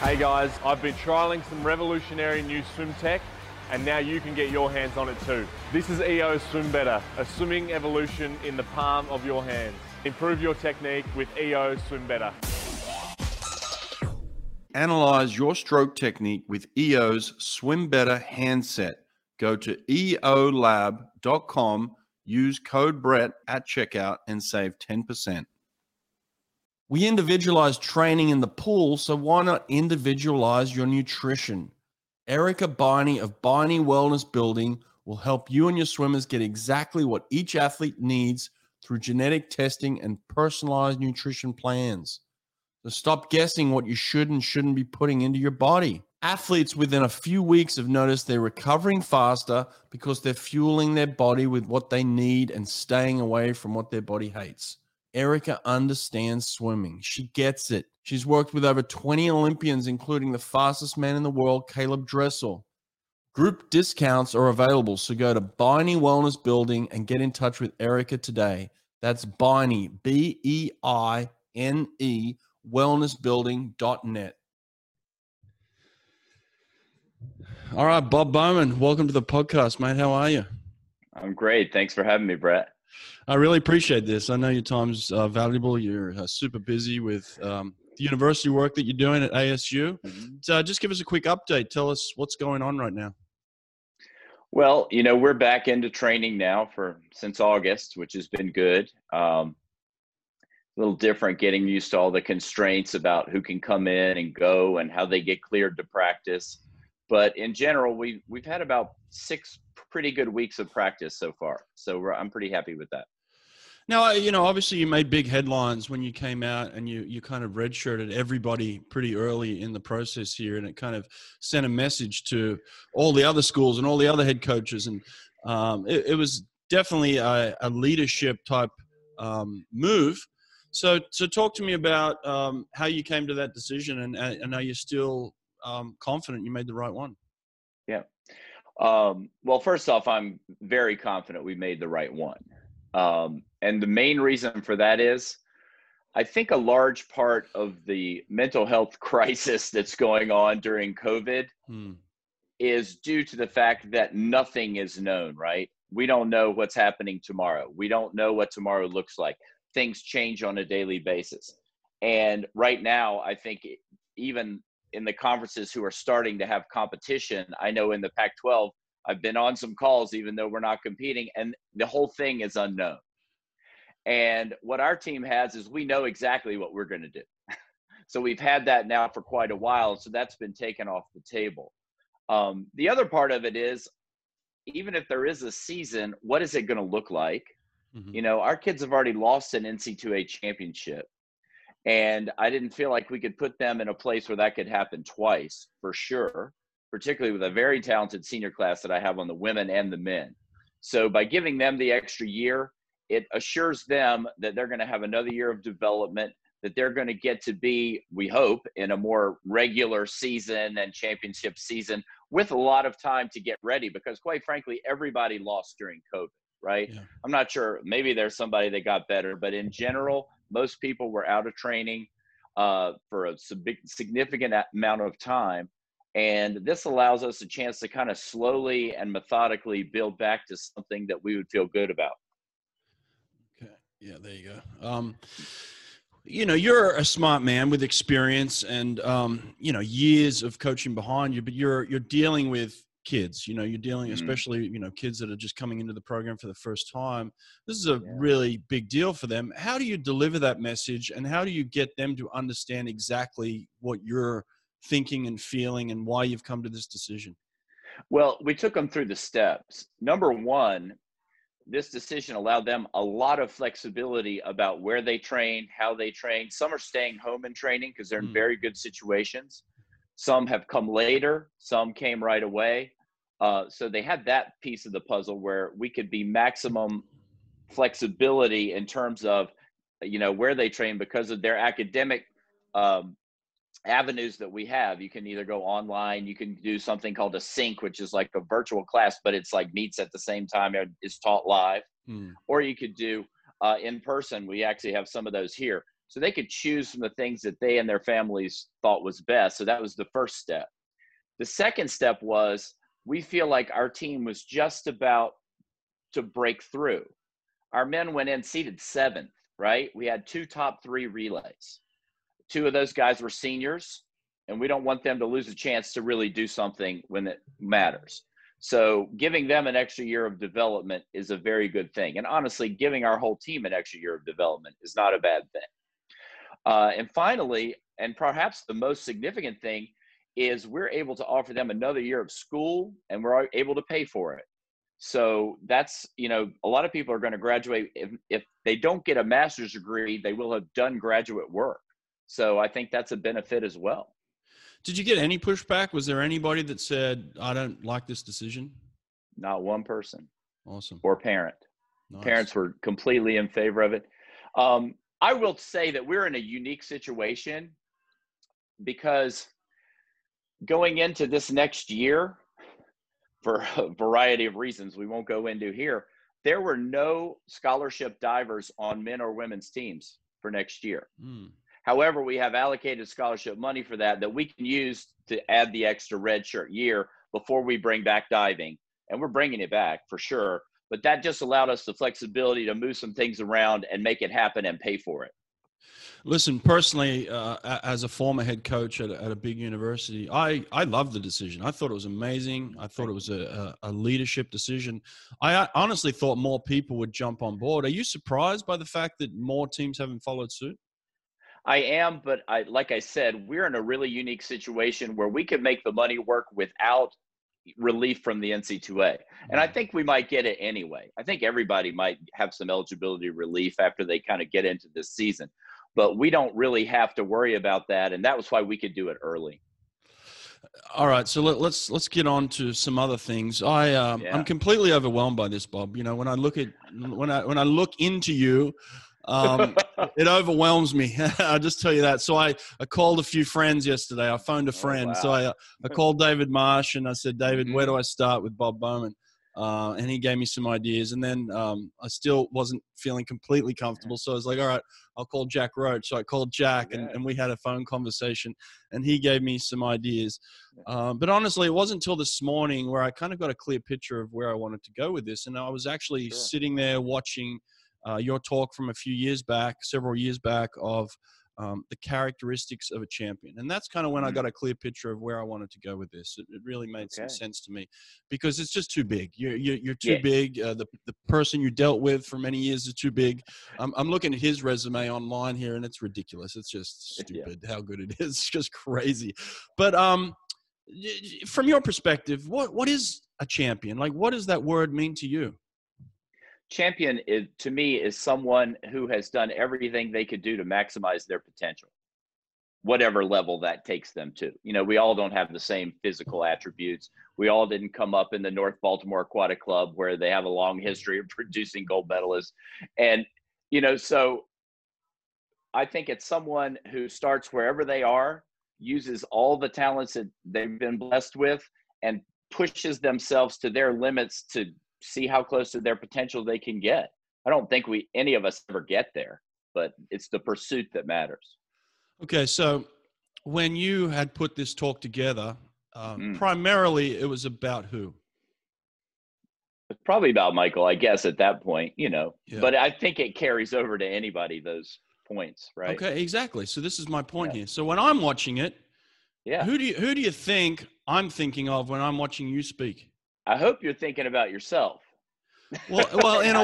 Hey guys, I've been trialling some revolutionary new swim tech and now you can get your hands on it too. This is EO Swim Better, a swimming evolution in the palm of your hands. Improve your technique with EO Swim Better. Analyze your stroke technique with EO's Swim Better handset. Go to eolab.com, use code Brett at checkout and save 10%. We individualize training in the pool, so why not individualize your nutrition? Erica Biney of Biney Wellness Building will help you and your swimmers get exactly what each athlete needs through genetic testing and personalized nutrition plans. So stop guessing what you should and shouldn't be putting into your body. Athletes within a few weeks have noticed they're recovering faster because they're fueling their body with what they need and staying away from what their body hates. Erica understands swimming. She gets it. She's worked with over 20 Olympians, including the fastest man in the world, Caleb Dressel. Group discounts are available, so go to Biney Wellness Building and get in touch with Erica today. That's Biney, B-E-I-N-E, wellnessbuilding.net. All right, Bob Bowman, welcome to the podcast, mate. How are you? I'm great. Thanks for having me, Brett. I really appreciate this. I know your time's valuable. You're super busy with the university work that you're doing at ASU. So just give us a quick update. Tell us what's going on right now. Well, we're back into training now since August, which has been good. A little different getting used to all the constraints about who can come in and go and how they get cleared to practice. But in general, we've had about 6 pretty good weeks of practice so far. So I'm pretty happy with that. Now, obviously you made big headlines when you came out and you kind of redshirted everybody pretty early in the process here. And it kind of sent a message to all the other schools and all the other head coaches. And it was definitely a leadership type move. So talk to me about how you came to that decision and are you still confident you made the right one? Yeah. Well, first off, I'm very confident we made the right one. And the main reason for that is I think a large part of the mental health crisis that's going on during COVID is due to the fact that nothing is known, right? We don't know what's happening tomorrow. We don't know what tomorrow looks like. Things change on a daily basis. And right now, I think even in the conferences who are starting to have competition, I know in the Pac-12, I've been on some calls, even though we're not competing, and the whole thing is unknown. And what our team has is we know exactly what we're going to do. So we've had that now for quite a while. So that's been taken off the table. The other part of it is, even if there is a season, what is it going to look like? Mm-hmm. Our kids have already lost an NC2A championship. And I didn't feel like we could put them in a place where that could happen twice, for sure, particularly with a very talented senior class that I have on the women and the men. So by giving them the extra year, it assures them that they're going to have another year of development, that they're going to get to be, we hope, in a more regular season and championship season with a lot of time to get ready, because quite frankly, everybody lost during COVID, right? Yeah. I'm not sure. Maybe there's somebody that got better, but in general, most people were out of training for a significant amount of time. And this allows us a chance to kind of slowly and methodically build back to something that we would feel good about. Okay. Yeah, there you go. You're a smart man with experience and, years of coaching behind you, but you're dealing with kids, you're dealing, especially, kids that are just coming into the program for the first time. This is a really big deal for them. How do you deliver that message and how do you get them to understand exactly what you're thinking and feeling and why you've come to this decision? Well, we took them through the steps. Number one, this decision allowed them a lot of flexibility about where they train, how they train. Some are staying home and training because they're in very good situations. Some have come later. Some came right away. So they had that piece of the puzzle where we could be maximum flexibility in terms of, where they train because of their academic avenues that we have. You can either go online, you can do something called a sync, which is like a virtual class, but it's like meets at the same time, it's taught live, or you could do in person. We actually have some of those here. So they could choose from the things that they and their families thought was best. So that was the first step. The second step was we feel like our team was just about to break through. Our men went in seated 7th, right? We had 2 top 3 relays. 2 of those guys were seniors, and we don't want them to lose a chance to really do something when it matters. So giving them an extra year of development is a very good thing. And honestly, giving our whole team an extra year of development is not a bad thing. And finally, and perhaps the most significant thing, is we're able to offer them another year of school, and we're able to pay for it. So that's, a lot of people are going to graduate. If they don't get a master's degree, they will have done graduate work. So I think that's a benefit as well. Did you get any pushback? Was there anybody that said, I don't like this decision? Not one person. Awesome. Or parent. Nice. Parents were completely in favor of it. I will say that we're in a unique situation because going into this next year, for a variety of reasons we won't go into here, there were no scholarship divers on men or women's teams for next year. However, we have allocated scholarship money for that we can use to add the extra redshirt year before we bring back diving. And we're bringing it back for sure. But that just allowed us the flexibility to move some things around and make it happen and pay for it. Listen, personally, as a former head coach at a big university, I loved the decision. I thought it was amazing. I thought it was a leadership decision. I honestly thought more people would jump on board. Are you surprised by the fact that more teams haven't followed suit? I am, but like I said, we're in a really unique situation where we can make the money work without relief from the NC2A. And I think we might get it anyway. I think everybody might have some eligibility relief after they kind of get into this season. But we don't really have to worry about that, and that was why we could do it early. All right, so let's get on to some other things. I'm completely overwhelmed by this, Bob. When I look into you, it overwhelms me. I'll just tell you that. So I called a few friends yesterday. I phoned a friend. Wow. So I called David Marsh and I said, David, where do I start with Bob Bowman? And he gave me some ideas. And then I still wasn't feeling completely comfortable. So I was like, all right, I'll call Jack Roach. So I called Jack and we had a phone conversation and he gave me some ideas. But honestly, it wasn't until this morning where I kind of got a clear picture of where I wanted to go with this. And I was actually sitting there watching your talk from several years back of the characteristics of a champion. And that's kind of when I got a clear picture of where I wanted to go with this. It really made some sense to me because it's just too big. You're too big. The person you dealt with for many years is too big. I'm looking at his resume online here and it's ridiculous. It's just stupid how good it is. It's just crazy. But from your perspective, what is a champion? Like, what does that word mean to you? Champion to me is someone who has done everything they could do to maximize their potential, whatever level that takes them to. We all don't have the same physical attributes. We all didn't come up in the North Baltimore Aquatic Club where they have a long history of producing gold medalists. And, so I think it's someone who starts wherever they are, uses all the talents that they've been blessed with, and pushes themselves to their limits to see how close to their potential they can get. I don't think any of us ever get there, but it's the pursuit that matters. Okay. So when you had put this talk together, primarily it was about who? It's probably about Michael, I guess, at that point, but I think it carries over to anybody, those points, right? Okay, exactly. So this is my point here. So when I'm watching it, who do you think I'm thinking of when I'm watching you speak? I hope you're thinking about yourself. Well, in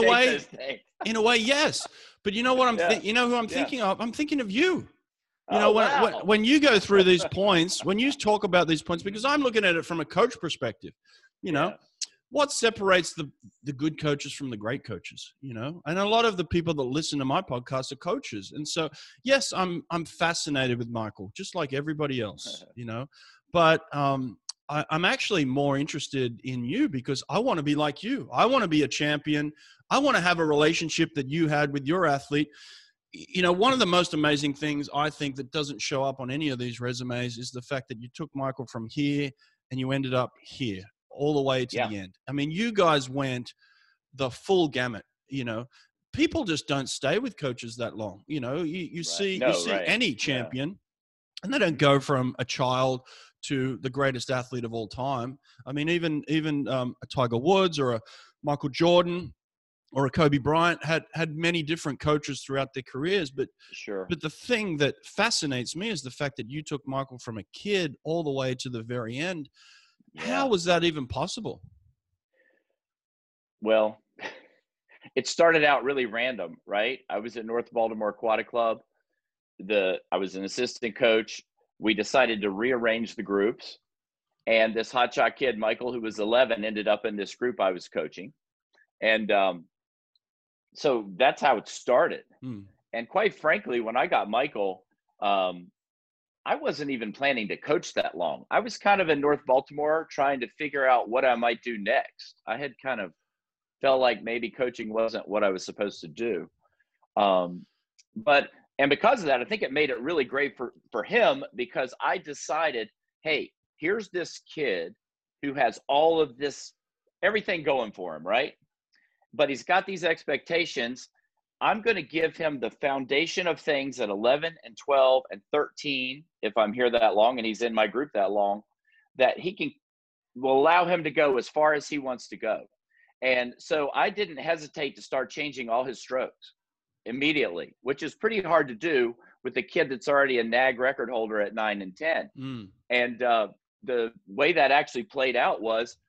a way, yes. But you know what you know who I'm thinking of? I'm thinking of you. When you go through these points, when you talk about these points, because I'm looking at it from a coach perspective, what separates the good coaches from the great coaches, and a lot of the people that listen to my podcast are coaches. And so, yes, I'm fascinated with Michael, just like everybody else, but, I'm actually more interested in you because I want to be like you. I want to be a champion. I want to have a relationship that you had with your athlete. One of the most amazing things I think that doesn't show up on any of these resumes is the fact that you took Michael from here and you ended up here all the way to the end. I mean, you guys went the full gamut, people just don't stay with coaches that long. You know, you Right. see No, you see right. any Yeah. champion, and they don't go from a child to the greatest athlete of all time. I mean, even a Tiger Woods or a Michael Jordan or a Kobe Bryant had many different coaches throughout their careers. But Sure. the thing that fascinates me is the fact that you took Michael from a kid all the way to the very end. How Yeah. was that even possible? Well, it started out really random, right? I was at North Baltimore Aquatic Club. I was an assistant coach. We decided to rearrange the groups, and this hotshot kid, Michael, who was 11, ended up in this group I was coaching, and so that's how it started. Hmm. And quite frankly, when I got Michael, I wasn't even planning to coach that long. I was kind of in North Baltimore trying to figure out what I might do next. I had kind of felt like maybe coaching wasn't what I was supposed to do. But and because of that, I think it made it really great for him, because I decided, hey, here's this kid who has all of this, everything going for him, right? But he's got these expectations. I'm going to give him the foundation of things at 11 and 12 and 13, if I'm here that long and he's in my group that long, that will allow him to go as far as he wants to go. And so I didn't hesitate to start changing all his strokes immediately, which is pretty hard to do with a kid that's already a NAG record holder at 9 and 10. Mm. And the way that actually played out was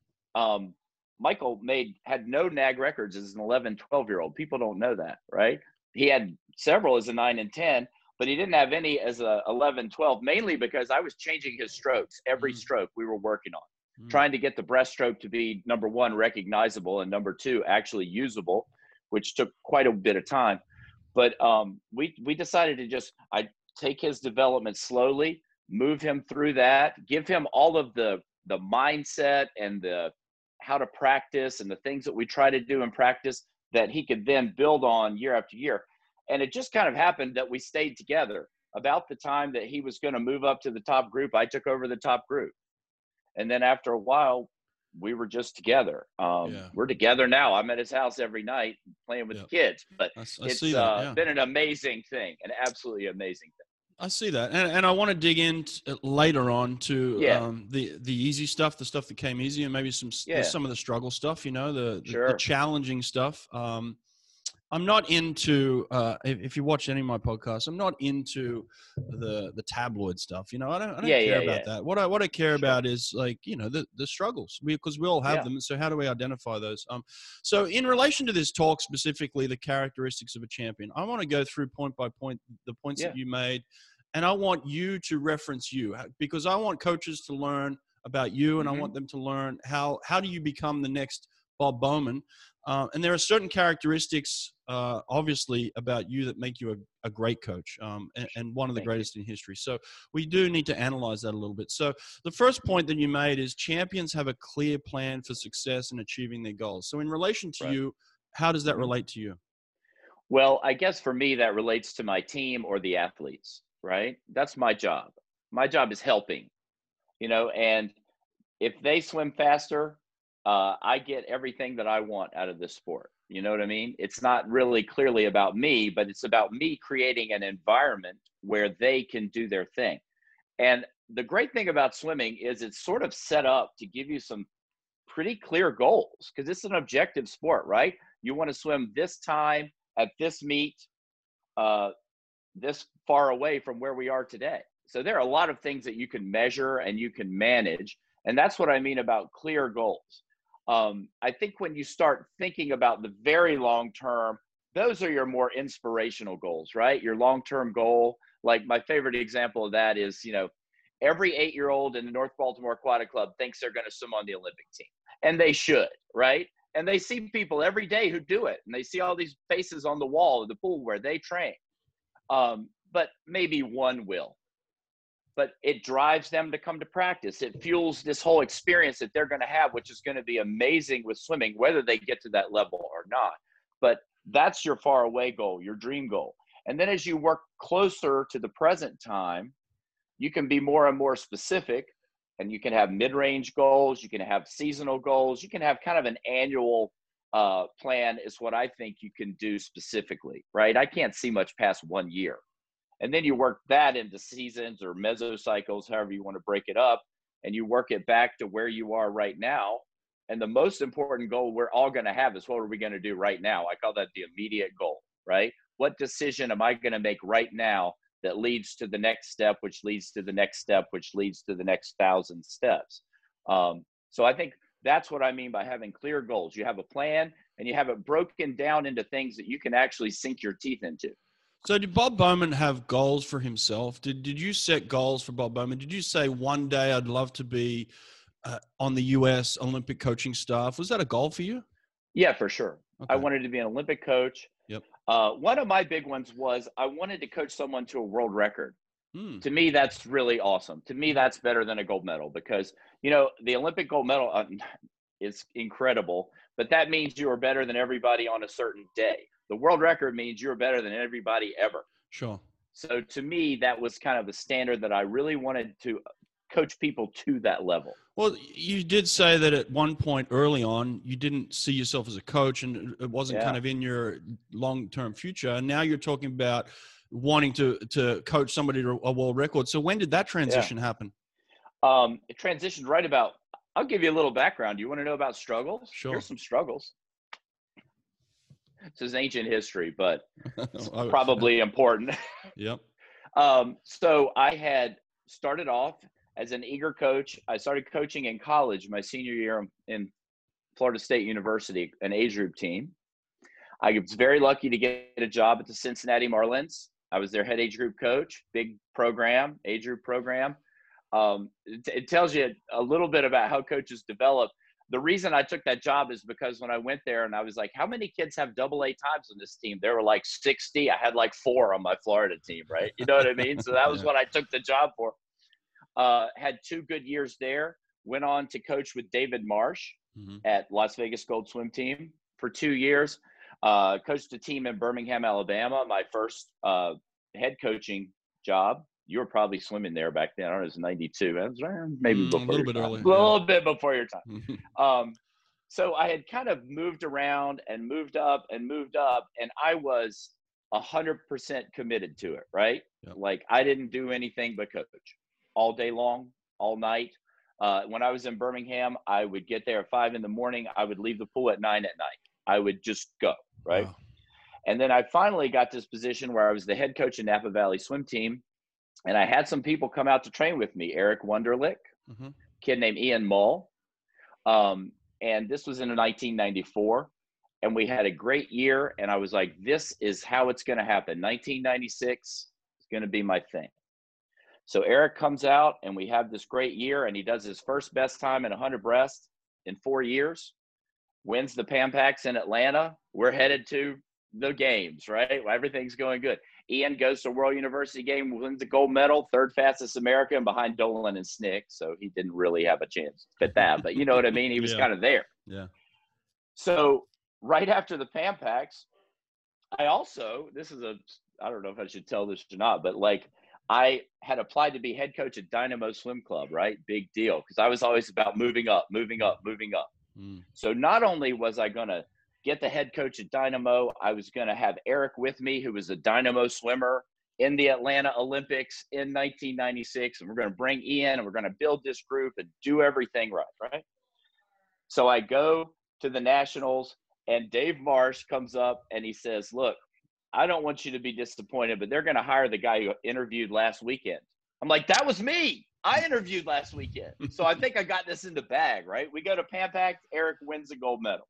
Michael had no NAG records as an 11, 12-year-old. People don't know that, right? He had several as a 9 and 10, but he didn't have any as a 11, 12, mainly because I was changing his strokes. Every stroke we were working on, trying to get the breaststroke to be, number one, recognizable, and number two, actually usable, which took quite a bit of time. But we decided to I take his development slowly, move him through that, give him all of the mindset and the how to practice and the things that we try to do in practice that he could then build on year after year. And it just kind of happened that we stayed together. About the time that he was going to move up to the top group, I took over the top group. And then after a while, we were just together. We're together now. I'm at his house every night playing with the kids, but it's been an amazing thing, an absolutely amazing thing. I see that, and I want to dig in later on to the easy stuff, the stuff that came easy, and maybe some of the struggle stuff. You know, the challenging stuff. I'm not into if you watch any of my podcasts, I'm not into the tabloid stuff. You know, I don't care about that. What I care about is, like, you know, the struggles, because we all have them. So how do we identify those? So in relation to this talk specifically, the characteristics of a champion, I want to go through point by point the points that you made, and I want you to reference you, because I want coaches to learn about you, and I want them to learn how do you become the next Bob Bowman. And there are certain characteristics, obviously, about you that make you a great coach, and one of the greatest in history. So we do need to analyze that a little bit. So the first point that you made is champions have a clear plan for success in achieving their goals. So in relation to you, how does that relate to you? Well, I guess for me, that relates to my team or the athletes, right? That's my job. My job is helping, you know, and if they swim faster, I get everything that I want out of this sport. You know what I mean? It's not really clearly about me, but it's about me creating an environment where they can do their thing. And the great thing about swimming is it's sort of set up to give you some pretty clear goals, because it's an objective sport, right? You want to swim this time at this meet, this far away from where we are today. So there are a lot of things that you can measure and you can manage. And that's what I mean about clear goals. I think when you start thinking about the very long term, those are your more inspirational goals, right? Your long-term goal. Like, my favorite example of that is, you know, every 8-year-old in the North Baltimore Aquatic Club thinks they're going to swim on the Olympic team, and they should, right? And they see people every day who do it, and they see all these faces on the wall of the pool where they train. But maybe one will. But it drives them to come to practice. It fuels this whole experience that they're going to have, which is going to be amazing with swimming, whether they get to that level or not. But that's your far away goal, your dream goal. And then as you work closer to the present time, you can be more and more specific, and you can have mid-range goals. You can have seasonal goals. You can have kind of an annual plan is what I think you can do specifically, right? I can't see much past 1 year. And then you work that into seasons or mesocycles, however you want to break it up, and you work it back to where you are right now. And the most important goal we're all going to have is, what are we going to do right now? I call that the immediate goal, right? What decision am I going to make right now that leads to the next step, which leads to the next step, which leads to the next 1,000 steps? So I think that's what I mean by having clear goals. You have a plan and you have it broken down into things that you can actually sink your teeth into. So did Bob Bowman have goals for himself? Did you set goals for Bob Bowman? Did you say one day I'd love to be on the U.S. Olympic coaching staff? Was that a goal for you? Yeah, for sure. Okay. I wanted to be an Olympic coach. Yep. One of my big ones was I wanted to coach someone to a world record. Hmm. To me, that's really awesome. To me, that's better than a gold medal, because, you know, the Olympic gold medal is incredible, but that means you are better than everybody on a certain day. The world record means you're better than everybody ever. Sure. So to me, that was kind of the standard that I really wanted to coach people to that level. Well, you did say that at one point early on, you didn't see yourself as a coach, and it wasn't kind of in your long-term future. And now you're talking about wanting to coach somebody to a world record. So when did that transition happen? It transitioned right about, I'll give you a little background. You want to know about struggles? Sure. Here's some struggles. This is ancient history, but it's probably important. Yep. So I had started off as an eager coach. I started coaching in college my senior year in Florida State University, an age group team. I was very lucky to get a job at the Cincinnati Marlins. I was their head age group coach, big program, age group program. It tells you a little bit about how coaches develop. The reason I took that job is because when I went there and I was like, how many kids have AA times on this team? There were like 60. I had like 4 on my Florida team, right? You know what I mean? So that was what I took the job for. Had 2 good years there. Went on to coach with David Marsh at Las Vegas Gold Swim Team for 2 years. Coached a team in Birmingham, Alabama, my first head coaching job. You were probably swimming there back then. I don't know, it was 92. Maybe before a little bit early. A little bit before your time. So I had kind of moved around and moved up, and I was 100% committed to it, right? Yep. Like I didn't do anything but coach all day long, all night. When I was in Birmingham, I would get there at 5 a.m. I would leave the pool at 9 p.m. I would just go, right? Wow. And then I finally got this position where I was the head coach in Napa Valley Swim Team. And I had some people come out to train with me, Eric Wunderlich, a kid named Ian Mull. And this was in 1994. And we had a great year. And I was like, this is how it's going to happen. 1996 is going to be my thing. So Eric comes out and we have this great year, and he does his first best time in 100 breast in 4 years, wins the Pan Pacs in Atlanta. We're headed to the games, right? Everything's going good. Ian goes to World University game, wins the gold medal, 3rd fastest American behind Dolan and Snick. So he didn't really have a chance at that, but you know what I mean? He was kind of there. Yeah. So right after the Pan Pacs, I also, I don't know if I should tell this or not, but like I had applied to be head coach at Dynamo Swim Club, right? Big deal. Because I was always about moving up. So not only was I going to get the head coach at Dynamo, I was going to have Eric with me, who was a Dynamo swimmer in the Atlanta Olympics in 1996. And we're going to bring Ian, and we're going to build this group and do everything right? So I go to the Nationals, and Dave Marsh comes up and he says, look, I don't want you to be disappointed, but they're going to hire the guy who interviewed last weekend. I'm like, that was me. I interviewed last weekend. So I think I got this in the bag, right? We go to Pan Pacs, Eric wins the gold medal.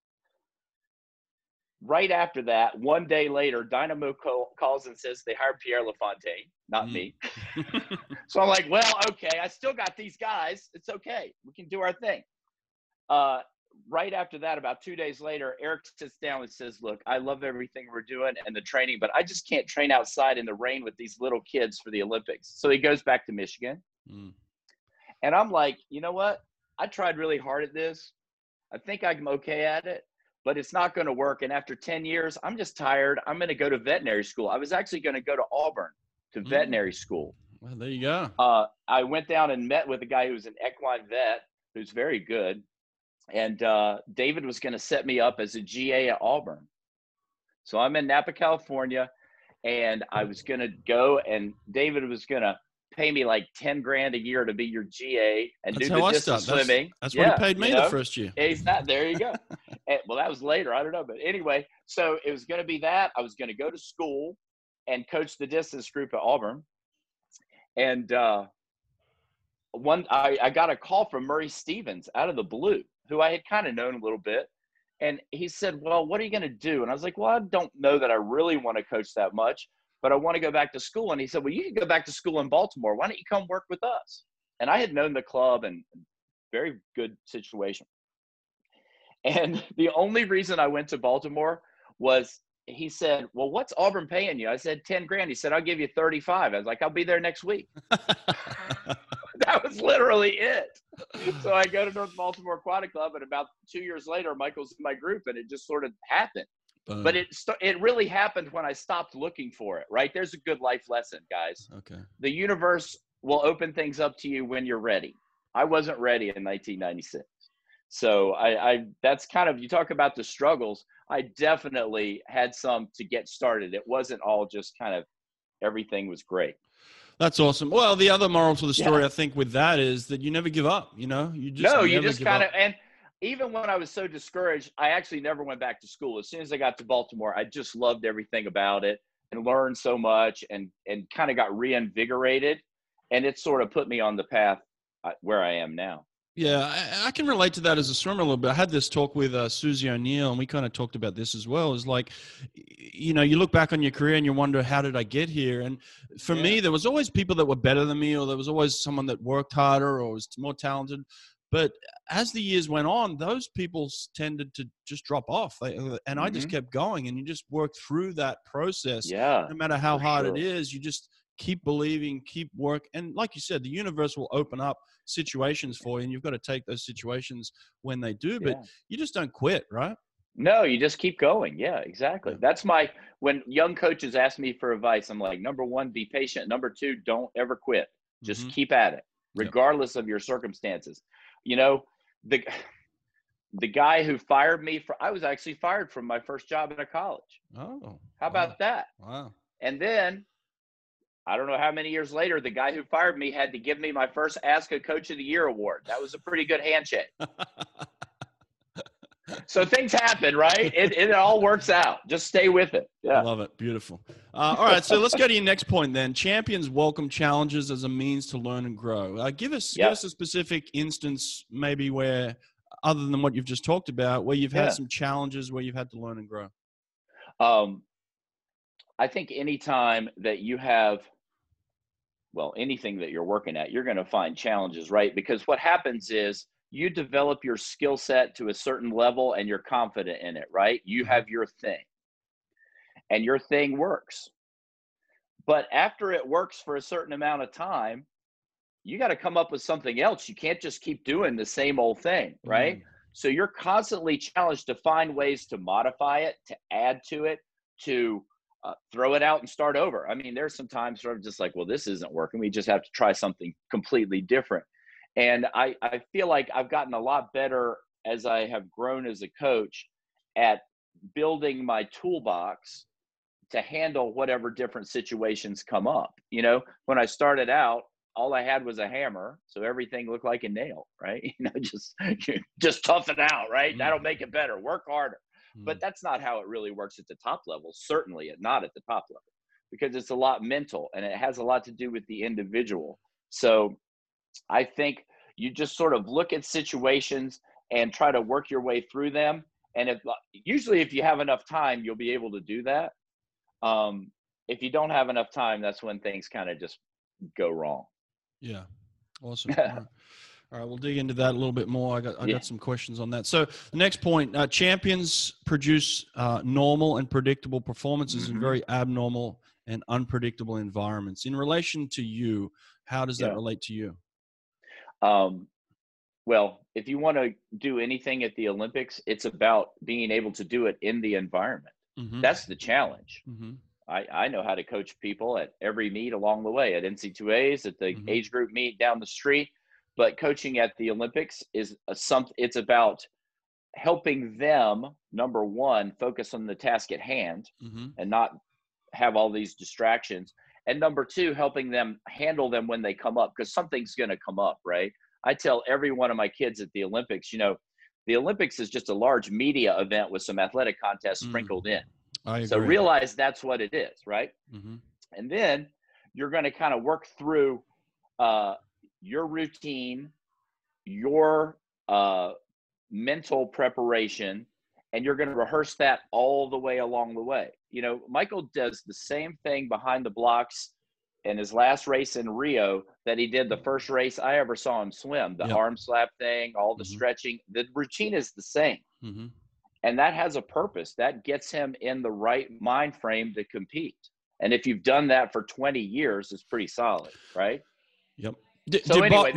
Right after that, 1 day later, Dynamo calls and says they hired Pierre LaFontaine, not me. So I'm like, well, okay, I still got these guys. It's okay. We can do our thing. Right after that, about 2 days later, Eric sits down and says, look, I love everything we're doing and the training, but I just can't train outside in the rain with these little kids for the Olympics. So he goes back to Michigan. And I'm like, you know what? I tried really hard at this. I think I'm okay at it, but it's not going to work. And after 10 years, I'm just tired. I'm going to go to veterinary school. I was actually going to go to Auburn to veterinary school. Well, there you go. I went down and met with a guy who's an equine vet who's very good. And David was going to set me up as a GA at Auburn. So I'm in Napa, California, and I was going to go, and David was going to pay me like 10 grand a year to be your GA and That's do how the I distance start. swimming. That's what he paid me the first year. There you go. Well, that was later. I don't know. But anyway, so it was going to be that. I was going to go to school and coach the distance group at Auburn. And I got a call from Murray Stevens out of the blue, who I had kind of known a little bit. And he said, well, what are you going to do? And I was like, well, I don't know that I really want to coach that much, but I want to go back to school. And he said, well, you can go back to school in Baltimore. Why don't you come work with us? And I had known the club, and very good situation. And the only reason I went to Baltimore was he said, well, what's Auburn paying you? I said, 10 grand. He said, I'll give you 35. I was like, I'll be there next week. That was literally it. So I go to North Baltimore Aquatic Club, and about 2 years later, Michael's in my group, and it just sort of happened. Boom. But it really happened when I stopped looking for it, right? There's a good life lesson, guys. Okay. The universe will open things up to you when you're ready. I wasn't ready in 1996. So I that's kind of, you talk about the struggles. I definitely had some to get started. It wasn't all just kind of everything was great. That's awesome. Well, the other moral to the story, I think, with that is that you never give up. You know, you just kind of, and even when I was so discouraged, I actually never went back to school. As soon as I got to Baltimore, I just loved everything about it and learned so much, and kind of got reinvigorated, and it sort of put me on the path where I am now. Yeah, I can relate to that as a swimmer a little bit. I had this talk with Susie O'Neill, and we kind of talked about this as well. Is like, you know, you look back on your career and you wonder, how did I get here? And for me, there was always people that were better than me, or there was always someone that worked harder or was more talented. But as the years went on, those people tended to just drop off. And I just kept going, and you just work through that process. Yeah, no matter how hard it is, you just keep believing, keep work. And like you said, the universe will open up situations for you, and you've got to take those situations when they do, but you just don't quit, right? No, you just keep going. Yeah, exactly. That's when young coaches ask me for advice, I'm like, number one, be patient. Number two, don't ever quit. Just keep at it, regardless of your circumstances. You know, the guy who fired me I was actually fired from my first job at a college. Oh, how about that? Wow. And then I don't know how many years later, the guy who fired me had to give me my first Ask a Coach of the Year award. That was a pretty good handshake. So things happen, right? It all works out. Just stay with it. Yeah. I love it. Beautiful. All right. So let's go to your next point then. Champions welcome challenges as a means to learn and grow. Give us a specific instance, maybe where, other than what you've just talked about, where you've had some challenges where you've had to learn and grow. I think anytime that you have, anything that you're working at, you're going to find challenges, right? Because what happens is you develop your skill set to a certain level and you're confident in it, right? You have your thing and your thing works. But after it works for a certain amount of time, you got to come up with something else. You can't just keep doing the same old thing, right? So you're constantly challenged to find ways to modify it, to add to it, to throw it out and start over. I mean, there's some times where I'm just like, well, this isn't working. We just have to try something completely different. And I feel like I've gotten a lot better as I have grown as a coach at building my toolbox to handle whatever different situations come up. You know, when I started out, all I had was a hammer, so everything looked like a nail, right? You know, just tough it out, right? That'll make it better. Work harder. But that's not how it really works at the top level. Certainly not at the top level, because it's a lot mental and it has a lot to do with the individual. So I think you just sort of look at situations and try to work your way through them. And usually if you have enough time, you'll be able to do that. If you don't have enough time, that's when things kind of just go wrong. Yeah. Awesome. All right, we'll dig into that a little bit more. I got some questions on that. So the next point, champions produce normal and predictable performances in very abnormal and unpredictable environments. In relation to you, how does that relate to you? Well, if you want to do anything at the Olympics, it's about being able to do it in the environment. That's the challenge. I know how to coach people at every meet along the way, at NC2As, at the age group meet down the street. But coaching at the Olympics is it's about helping them, number one, focus on the task at hand and not have all these distractions. And number two, helping them handle them when they come up, because something's going to come up, right? I tell every one of my kids at the Olympics, the Olympics is just a large media event with some athletic contests sprinkled in. I agree. So realize that's what it is, right? And then you're going to kind of work through your routine, your mental preparation, and you're going to rehearse that all the way along the way. Michael does the same thing behind the blocks in his last race in Rio that he did the first race I ever saw him swim, the arm slap thing, all the stretching. The routine is the same. And that has a purpose. That gets him in the right mind frame to compete. And if you've done that for 20 years, it's pretty solid, right? Yep. Did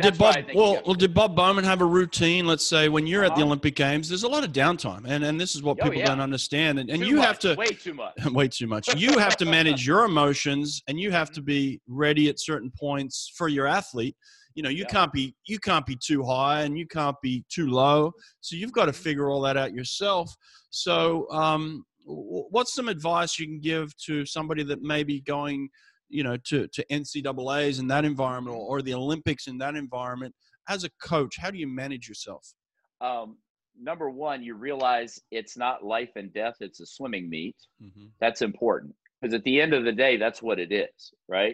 Bob Bowman have a routine? Let's say when you're at the Olympic Games, there's a lot of downtime, and this is what people don't understand. And you have to way too much. way too much. You have to manage your emotions, and you have to be ready at certain points for your athlete. You can't be too high and you can't be too low. So you've got to figure all that out yourself. So what's some advice you can give to somebody that may be going to NCAAs in that environment or the Olympics in that environment? As a coach, how do you manage yourself? Number one, you realize it's not life and death. It's a swimming meet. That's important because at the end of the day, that's what it is, right?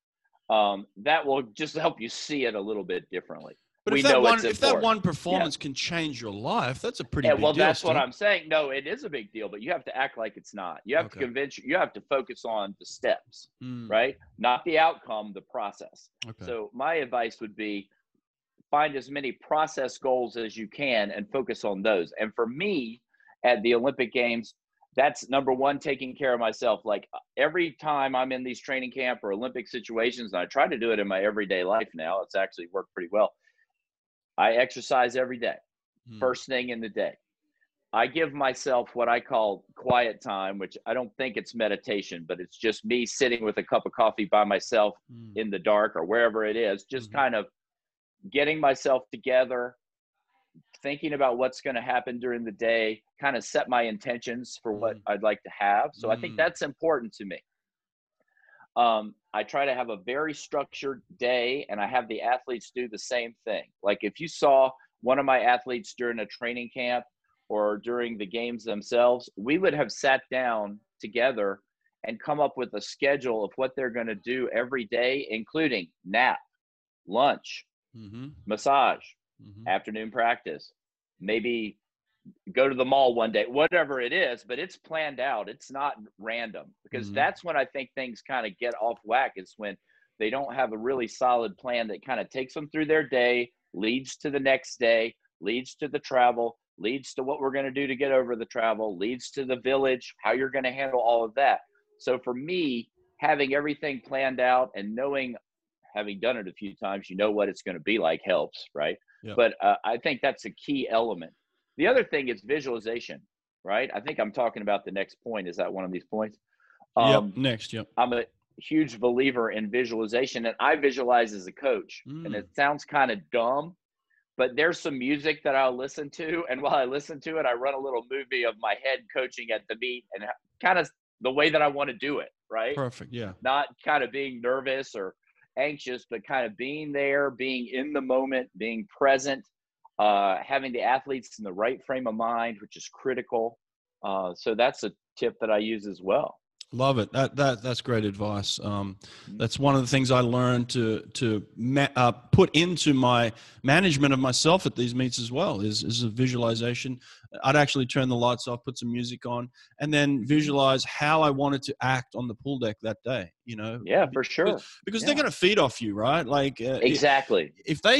That will just help you see it a little bit differently. But if that one performance can change your life, that's a pretty big deal. Well, that's what I'm saying. No, it is a big deal, but you have to act like it's not. You have to you have to focus on the steps, right? Not the outcome, the process. So my advice would be find as many process goals as you can and focus on those. And for me at the Olympic Games, that's number one, taking care of myself. Like every time I'm in these training camp or Olympic situations, and I try to do it in my everyday life now, it's actually worked pretty well. I exercise every day, first thing in the day. I give myself what I call quiet time, which I don't think it's meditation, but it's just me sitting with a cup of coffee by myself in the dark or wherever it is, just kind of getting myself together, thinking about what's going to happen during the day, kind of set my intentions for what I'd like to have. So I think that's important to me. I try to have a very structured day, and I have the athletes do the same thing. Like if you saw one of my athletes during a training camp or during the games themselves, we would have sat down together and come up with a schedule of what they're going to do every day, including nap, lunch, massage, afternoon practice, maybe go to the mall one day, whatever it is, but it's planned out. It's not random, because that's when I think things kind of get off whack, is when they don't have a really solid plan that kind of takes them through their day, leads to the next day, leads to the travel, leads to what we're going to do to get over the travel, leads to the village, how you're going to handle all of that. So for me, having everything planned out and knowing, having done it a few times, what it's going to be like helps, right? Yeah. But I think that's a key element. The other thing is visualization, right? I think I'm talking about the next point. Is that one of these points? Next. I'm a huge believer in visualization, and I visualize as a coach. And it sounds kind of dumb, but there's some music that I'll listen to. And while I listen to it, I run a little movie of my head coaching at the meet and kind of the way that I want to do it, right? Perfect, yeah. Not kind of being nervous or anxious, but kind of being there, being in the moment, being present. Having the athletes in the right frame of mind, which is critical. So that's a tip that I use as well. Love it. That's great advice. That's one of the things I learned to put into my management of myself at these meets as well is a visualization. I'd actually turn the lights off, put some music on, and then visualize how I wanted to act on the pool deck that day. Yeah, for sure. Because they're going to feed off you, right? Like exactly. If they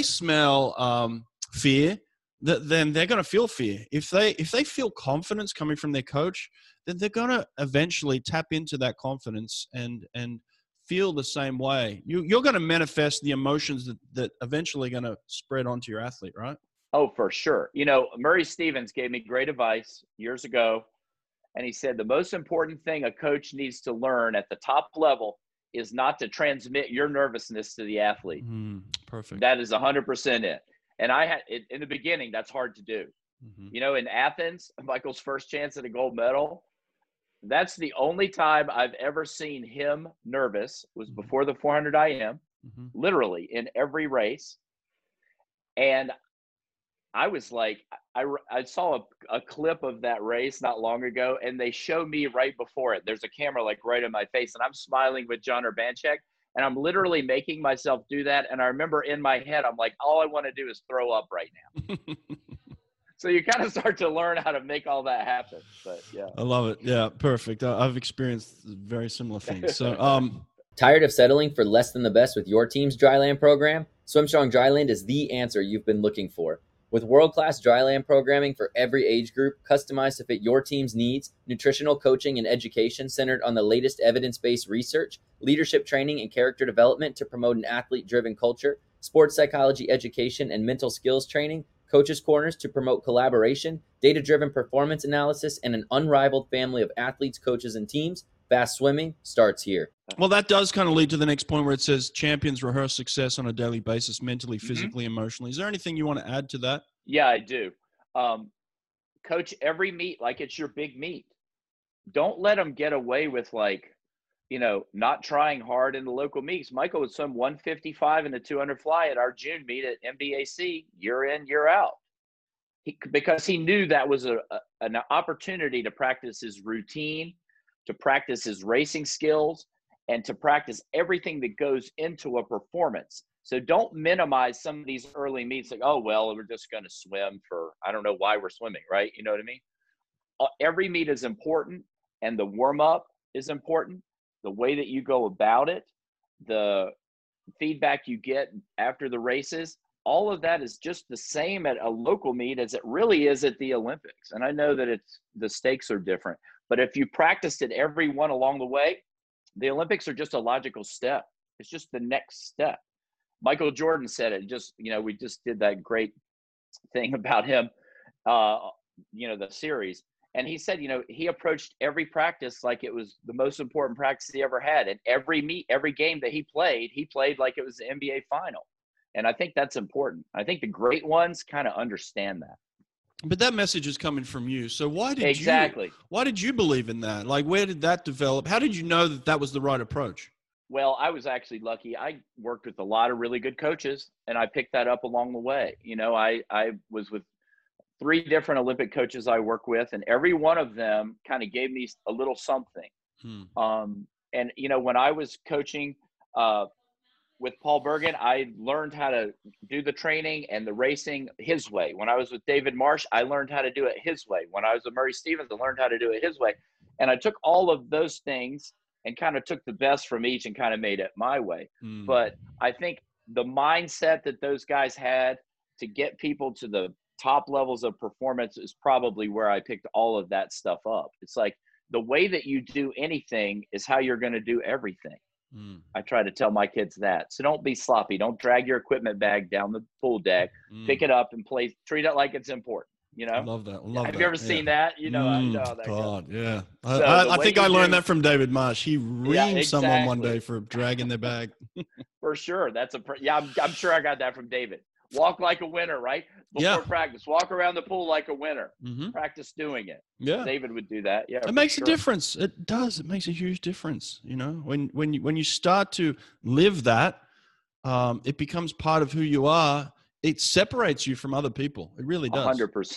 smell fear, then they're going to feel fear. If they feel confidence coming from their coach, then they're going to eventually tap into that confidence and feel the same way. You're going to manifest the emotions that eventually going to spread onto your athlete, right? Oh, for sure. Murray Stevens gave me great advice years ago, and he said the most important thing a coach needs to learn at the top level is not to transmit your nervousness to the athlete. Perfect. That is 100% it. And I had in the beginning, that's hard to do. You know, in Athens, Michael's first chance at a gold medal, that's the only time I've ever seen him nervous was before the 400 IM, literally in every race. And I was like, I saw a clip of that race not long ago, and they show me right before it. There's a camera like right in my face, and I'm smiling with John Urbanchek, and I'm literally making myself do that. And I remember in my head, I'm like, all I want to do is throw up right now. So you kind of start to learn how to make all that happen. But yeah. I love it. Yeah, perfect. I've experienced very similar things. So, tired of settling for less than the best with your team's dryland program? SwimStrong Dryland is the answer you've been looking for. With world-class dryland programming for every age group, customized to fit your team's needs, nutritional coaching and education centered on the latest evidence-based research, leadership training and character development to promote an athlete-driven culture, sports psychology education and mental skills training, coaches' corners to promote collaboration, data-driven performance analysis, and an unrivaled family of athletes, coaches, and teams, Fast Swimming starts here. Well, that does kind of lead to the next point where it says champions rehearse success on a daily basis, mentally, physically, emotionally. Is there anything you want to add to that? Yeah, I do. Coach every meet like it's your big meet. Don't let them get away with not trying hard in the local meets. Michael would swim 155 in the 200 fly at our June meet at MBAC year in, year out. Because he knew that was an opportunity to practice his routine, to practice his racing skills, and to practice everything that goes into a performance. So don't minimize some of these early meets like, oh, well, we're just going to swim for, I don't know why we're swimming, right? You know what I mean? Every meet is important, and the warm-up is important. The way that you go about it, the feedback you get after the races, all of that is just the same at a local meet as it really is at the Olympics. And I know that the stakes are different, but if you practiced it every one along the way, the Olympics are just a logical step. It's just the next step. Michael Jordan said it we just did that great thing about him, the series. And he said, he approached every practice like it was the most important practice he ever had. And every game that he played like it was the NBA final. And I think that's important. I think the great ones kind of understand that. But that message is coming from you. So why did you believe in that? Like, where did that develop? How did you know that was the right approach? Well, I was actually lucky. I worked with a lot of really good coaches, and I picked that up along the way. I was with 3 different Olympic coaches I work with, and every one of them kind of gave me a little something. And, when I was coaching with Paul Bergen, I learned how to do the training and the racing his way. When I was with David Marsh, I learned how to do it his way. When I was with Murray Stevens, I learned how to do it his way. And I took all of those things and kind of took the best from each and kind of made it my way. But I think the mindset that those guys had to get people to the top levels of performance is probably where I picked all of that stuff up. It's like the way that you do anything is how you're going to do everything. I try to tell my kids that. So don't be sloppy. Don't drag your equipment bag down the pool deck. Pick it up and treat it like it's important. I love that. Have you ever seen that? I know how that God, goes. yeah. I think I learned that from David Marsh. He reamed someone one day for dragging their bag. For sure. I'm sure I got that from David. Walk like a winner, right? Before practice. Walk around the pool like a winner. Practice doing it. Yeah. David would do that. Yeah. It makes a difference. It does. It makes a huge difference. When you start to live that, it becomes part of who you are. It separates you from other people. It really does.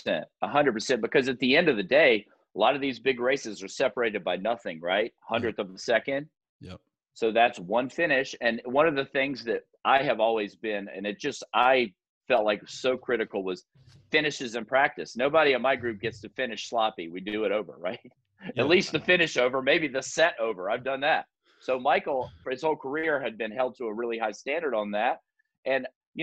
100%. Because at the end of the day, a lot of these big races are separated by nothing, right? 100th of a second. Yep. So that's one finish. And one of the things that I have always been, and I felt like so critical, was finishes in practice. Nobody in my group gets to finish sloppy. We do it over, right? Yeah. At least the finish over, maybe the set over. I've done that. So Michael, for his whole career, had been held to a really high standard on that. And,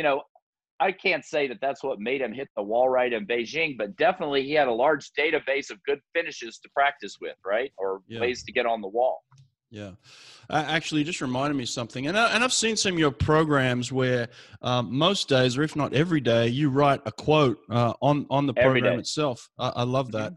I can't say that that's what made him hit the wall right in Beijing, but definitely he had a large database of good finishes to practice with, right? Or ways to get on the wall. Yeah. Actually, you just reminded me of something. And I've seen some of your programs where most days, or if not every day, you write a quote on the program itself. I love that.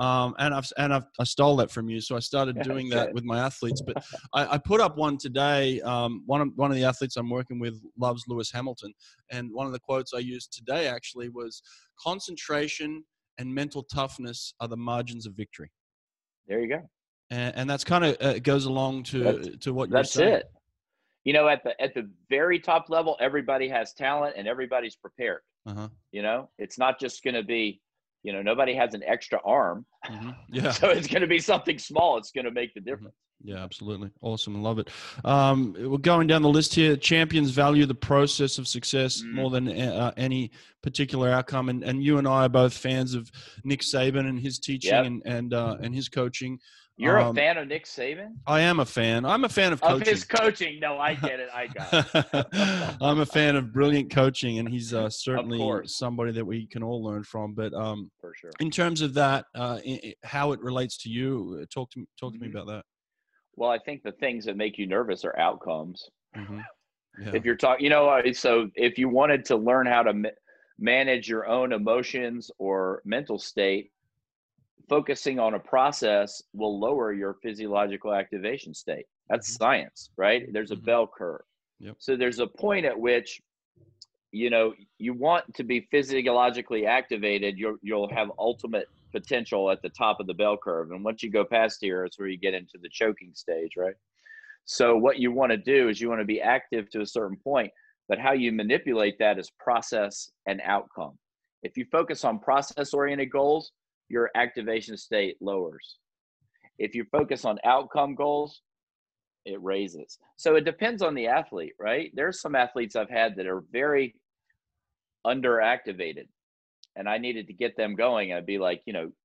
And I stole that from you. So I started doing that with my athletes. But I put up one today. One of the athletes I'm working with loves Lewis Hamilton. And one of the quotes I used today actually was concentration and mental toughness are the margins of victory. There you go. And that's kind of goes along to what you're saying. That's it. You know, at the very top level, everybody has talent and everybody's prepared. You know, it's not just going to be, you know, nobody has an extra arm. Yeah. So it's going to be something small. It's going to make the difference. Yeah, absolutely. Awesome. I love it. We're going down the list here. Champions value the process of success more than any particular outcome. And you and I are both fans of Nick Saban and his teaching and his coaching. You're a fan of Nick Saban? I am a fan. I'm a fan of coaching. Of his coaching. No, I get it. I got it. I'm a fan of brilliant coaching, and he's certainly somebody that we can all learn from. But for sure. In terms of that, how it relates to you, talk to me about that. Well, I think the things that make you nervous are outcomes. Yeah. If you're talking, you know, so if you wanted to learn how to manage your own emotions or mental state, focusing on a process will lower your physiological activation state. That's science, right? There's a bell curve. Yep. So there's a point at which, you know, you want to be physiologically activated. You'll have ultimate potential at the top of the bell curve. And once you go past here, it's where you get into the choking stage, right? So what you want to do is you want to be active to a certain point, but how you manipulate that is process and outcome. If you focus on process-oriented goals, your activation state lowers. If you focus on outcome goals, it raises. So it depends on the athlete, right? There's some athletes I've had that are very underactivated, and I needed to get them going. I'd be like, you know,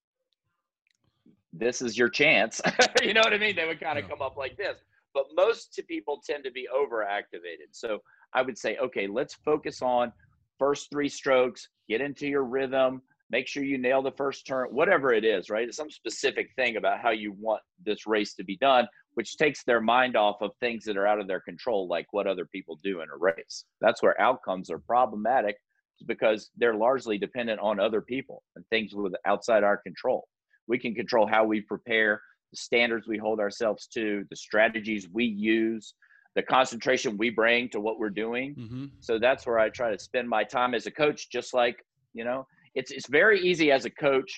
this is your chance. You know what I mean? They would kind of come up like this. But most people tend to be overactivated. So I would say, okay, let's focus on first 3 strokes, get into your rhythm, make sure you nail the first turn, whatever it is, right? It's some specific thing about how you want this race to be done, which takes their mind off of things that are out of their control, like what other people do in a race. That's where outcomes are problematic, because they're largely dependent on other people and things outside our control. We can control how we prepare, the standards we hold ourselves to, the strategies we use, the concentration we bring to what we're doing. So that's where I try to spend my time as a coach, just like, you know, it's very easy as a coach.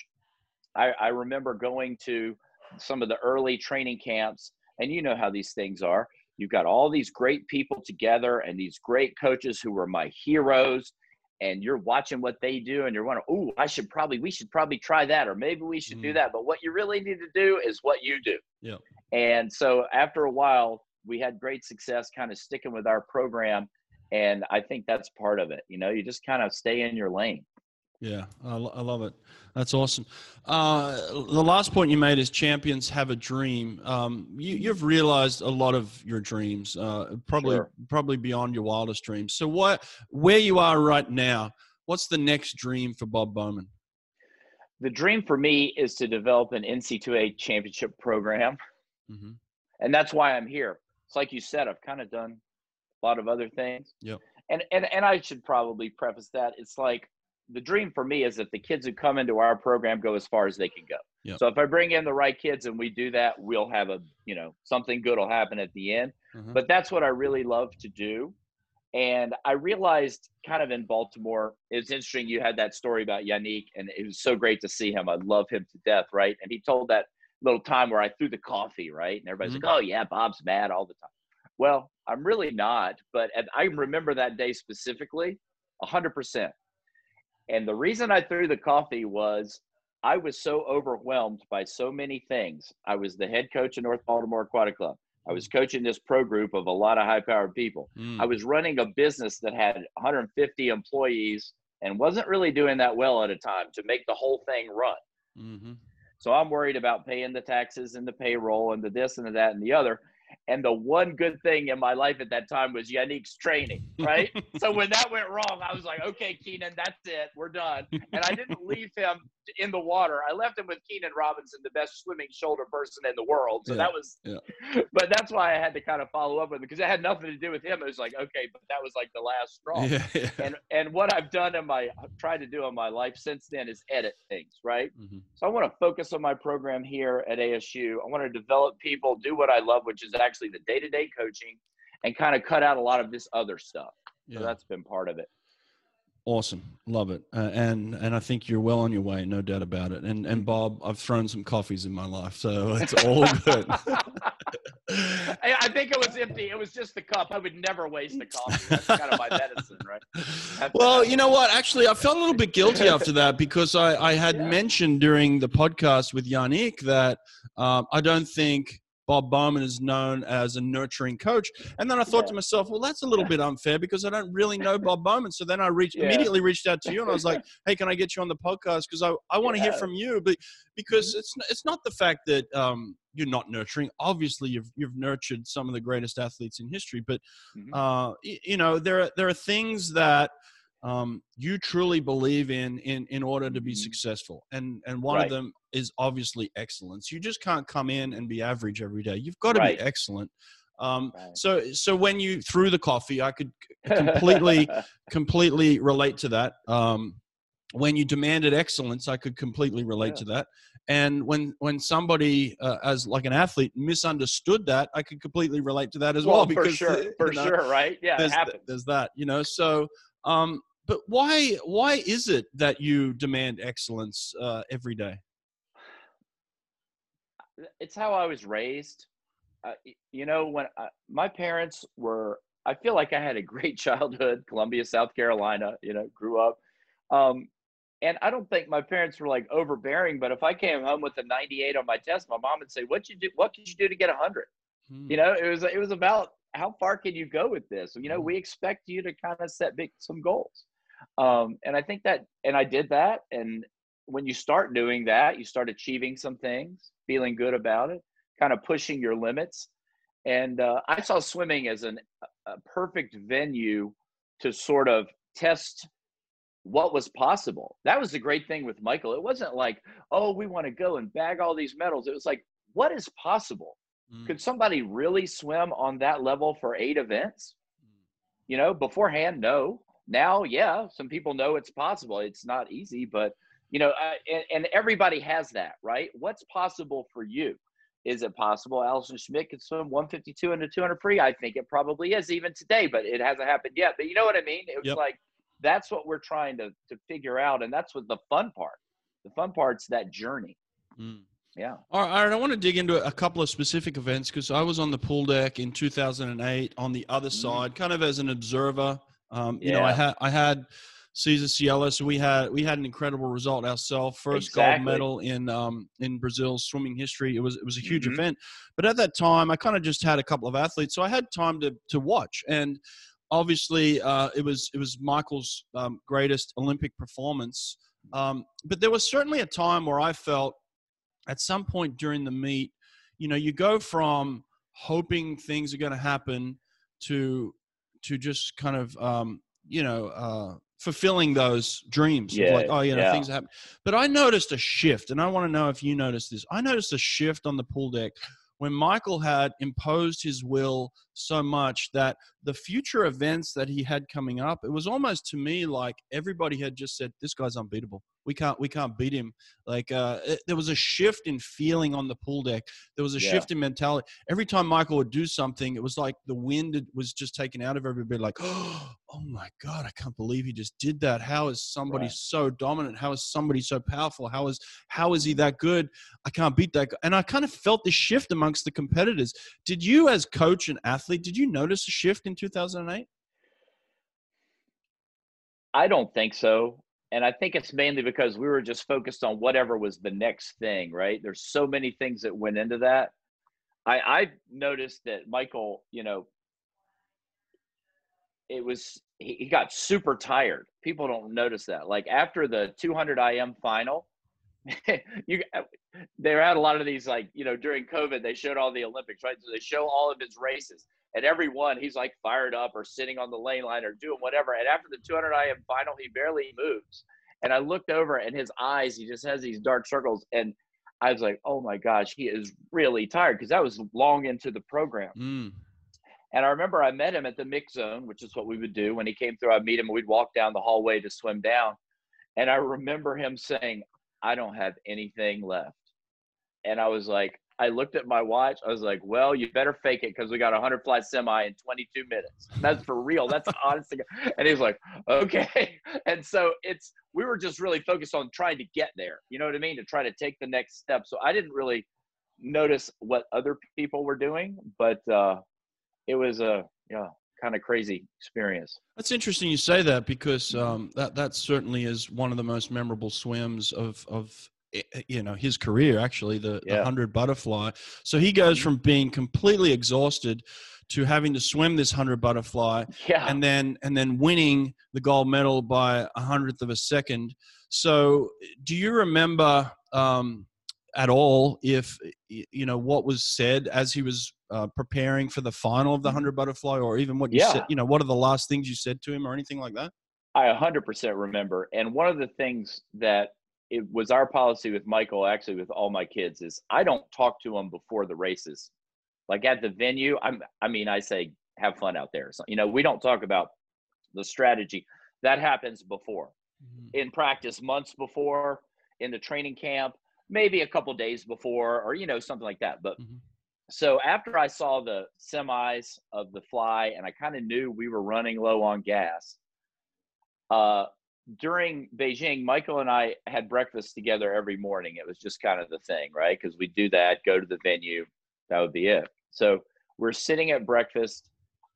I remember going to some of the early training camps, and you know how these things are. You've got all these great people together and these great coaches who were my heroes, and you're watching what they do and you're wondering, oh, we should probably try that, or maybe we should do that. But what you really need to do is what you do. Yeah. And so after a while, we had great success kind of sticking with our program. And I think that's part of it. You know, you just kind of stay in your lane. Yeah, I love it. That's awesome. The last point you made is champions have a dream. You've realized a lot of your dreams, probably beyond your wildest dreams. So where you are right now, what's the next dream for Bob Bowman? The dream for me is to develop an NCAA championship program. And that's why I'm here. It's like you said, I've kind of done a lot of other things. Yep. And I should probably preface that. It's like, the dream for me is that the kids who come into our program go as far as they can go. Yep. So if I bring in the right kids and we do that, we'll have something good will happen at the end. But that's what I really love to do. And I realized kind of in Baltimore, it's interesting. You had that story about Yannick, and it was so great to see him. I love him to death. Right. And he told that little time where I threw the coffee, right. And everybody's like, oh yeah, Bob's mad all the time. Well, I'm really not, but I remember that day specifically 100%. And the reason I threw the coffee was I was so overwhelmed by so many things. I was the head coach of North Baltimore Aquatic Club. I was coaching this pro group of a lot of high-powered people. I was running a business that had 150 employees and wasn't really doing that well at a time to make the whole thing run. So I'm worried about paying the taxes and the payroll and the this and the that and the other. And the one good thing in my life at that time was Yannick's training, right? So when that went wrong, I was like, okay, Keenan, that's it. We're done. And I didn't leave him in the water. I left him with Keenan Robinson, the best swimming shoulder person in the world. So but that's why I had to kind of follow up with him, because it had nothing to do with him. It was like, okay, but that was like the last straw. And what I've done tried to do in my life since then is edit things, right? So I want to focus on my program here at ASU. I want to develop people, do what I love, which is actually the day-to-day coaching, and kind of cut out a lot of this other stuff. So that's been part of it. Awesome. Love it. And I think you're well on your way, no doubt about it. And Bob, I've thrown some coffees in my life, so it's all good. I think it was empty. It was just the cup. I would never waste a coffee. That's kind of my medicine, right? Well, you know what? Actually, I felt a little bit guilty after that because I had mentioned during the podcast with Yannick that I don't think Bob Bowman is known as a nurturing coach. And then I thought to myself, well, that's a little bit unfair because I don't really know Bob Bowman. So then I immediately reached out to you and I was like, hey, can I get you on the podcast? Because I want to hear from you. But because it's not the fact that you're not nurturing. Obviously, you've nurtured some of the greatest athletes in history. But, you know, there are things that you truly believe in order to be successful. And one of them is obviously excellence. You just can't come in and be average every day. You've got to be excellent. So when you threw the coffee, I could completely relate to that. When you demanded excellence, I could completely relate to that. And when somebody, as like an athlete, misunderstood that, I could completely relate to that as well. Because for sure, right? Yeah, it happens. There's that, you know. So, but why is it that you demand excellence every day? It's how I was raised. You know, when my parents were, I feel like I had a great childhood, Columbia, South Carolina, you know, grew up. And I don't think my parents were like overbearing, but if I came home with a 98 on my test, my mom would say, what could you do to get 100? You know, it was about how far can you go with this? You know, we expect you to kind of set some goals. And I think that, and I did that. And when you start doing that, you start achieving some things, feeling good about it, kind of pushing your limits. And I saw swimming as a perfect venue to sort of test what was possible. That was the great thing with Michael. It wasn't like, oh, we want to go and bag all these medals. It was like, what is possible? Could somebody really swim on that level for 8 events? You know, beforehand, no. Now, yeah, some people know it's possible. It's not easy, but, you know, and everybody has that, right? What's possible for you? Is it possible Allison Schmidt could swim 152 and a 200 free? I think it probably is even today, but it hasn't happened yet. But you know what I mean? It was like, that's what we're trying to figure out. And that's what the fun part. The fun part's that journey. Yeah. All right. I want to dig into a couple of specific events because I was on the pool deck in 2008 on the other side, kind of as an observer. You know, I had Cesar Cielo, so we had an incredible result ourselves. First gold medal in Brazil's swimming history. It was a huge event, but at that time, I kind of just had a couple of athletes, so I had time to watch. And obviously, it was Michael's greatest Olympic performance. But there was certainly a time where I felt at some point during the meet, you know, you go from hoping things are going to happen to just kind of, you know, fulfilling those dreams of like, oh, you know, things happen. But I noticed a shift, and I want to know if you noticed this. I noticed a shift on the pool deck when Michael had imposed his will so much that the future events that he had coming up, it was almost to me like everybody had just said, this guy's unbeatable. We can't beat him. Like there was a shift in feeling on the pool deck. There was a shift in mentality. Every time Michael would do something, it was like the wind was just taken out of everybody. Like, oh my God, I can't believe he just did that. How is somebody so dominant? How is somebody so powerful? How is he that good? I can't beat that guy. And I kind of felt this shift amongst the competitors. Did you, as coach and athlete, did you notice a shift in 2008? I don't think so. And I think it's mainly because we were just focused on whatever was the next thing, right? There's so many things that went into that. I noticed that Michael, you know, he got super tired. People don't notice that. Like after the 200 IM final, they had a lot of these, like, you know, during COVID, they showed all the Olympics, right? So they show all of his races. And every one, he's like fired up or sitting on the lane line or doing whatever. And after the 200 IM final, he barely moves. And I looked over and his eyes, he just has these dark circles. And I was like, oh my gosh, he is really tired, because that was long into the program. And I remember I met him at the mix zone, which is what we would do. When he came through, I'd meet him and we'd walk down the hallway to swim down. And I remember him saying, I don't have anything left. And I was like, I looked at my watch. I was like, well, you better fake it because we got a 100-fly semi in 22 minutes. That's for real. That's honest. And he was like, okay. And so we were just really focused on trying to get there. You know what I mean? To try to take the next step. So I didn't really notice what other people were doing, but it was a kind of crazy experience. That's interesting you say that, because that certainly is one of the most memorable swims of his career, actually, the 100 butterfly. So he goes from being completely exhausted to having to swim this 100 butterfly, and then winning the gold medal by 100th of a second. So do you remember at all if what was said as he was preparing for the final of the 100 butterfly, or even what you said, what are the last things you said to him or anything like that? I 100% remember. And one of the things that it was our policy with Michael, actually with all my kids, is I don't talk to them before the races. Like at the venue, I say, have fun out there. So, we don't talk about the strategy. That happens before. In practice, months before, in the training camp, maybe a couple days before, or, something like that. But so after I saw the semis of the fly and I kind of knew we were running low on gas, during Beijing, Michael and I had breakfast together every morning. It was just kind of the thing, right? Because we do that, go to the venue, that would be it. So we're sitting at breakfast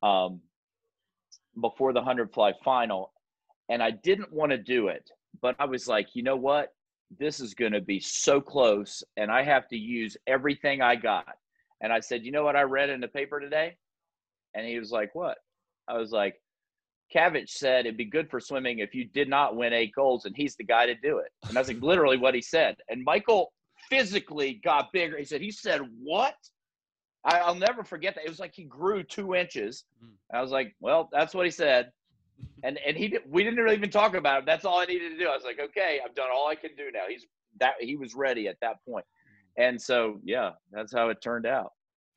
before the 100 fly final, and I didn't want to do it, but I was like, you know what? This is going to be so close, and I have to use everything I got. And I said, you know what I read in the paper today? And he was like, what? I was like, Kavich said it'd be good for swimming if you did not win 8 golds, and he's the guy to do it. And that's like literally what he said. And Michael physically got bigger. He said, what? I'll never forget that. It was like he grew 2 inches. And I was like, well, that's what he said. And we didn't really even talk about it. That's all I needed to do. I was like, okay, I've done all I can do now. He was ready at that point. And so, that's how it turned out.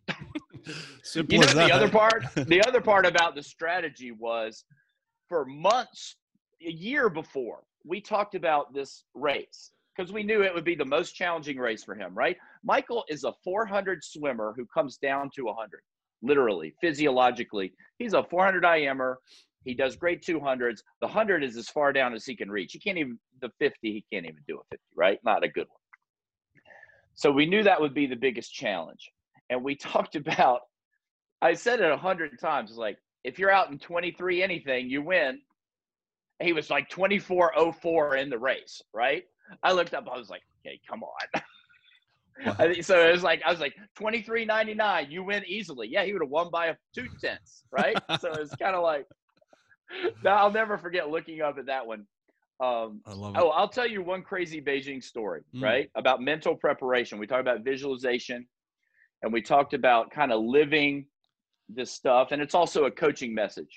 Simple as that. The other part about the strategy was, for months, a year before, we talked about this race because we knew it would be the most challenging race for him, right? Michael is a 400 swimmer who comes down to 100, literally, physiologically. He's a 400 IMer. He does great 200s. The 100 is as far down as he can reach. The 50, he can't even do a 50, right? Not a good one. So we knew that would be the biggest challenge. And we talked about, I said it 100 times, it's like, if you're out in 23 anything, you win. He was like 24:04 in the race, right? I looked up, I was like, okay, come on. Wow. So it was like, I was like, 23.99, you win easily. Yeah, he would have won by 2/10, right? So it's kind of like, now I'll never forget looking up at that one. I love it. Oh, I'll tell you one crazy Beijing story, right? About mental preparation. We talked about visualization, and we talked about kind of living this stuff, and it's also a coaching message.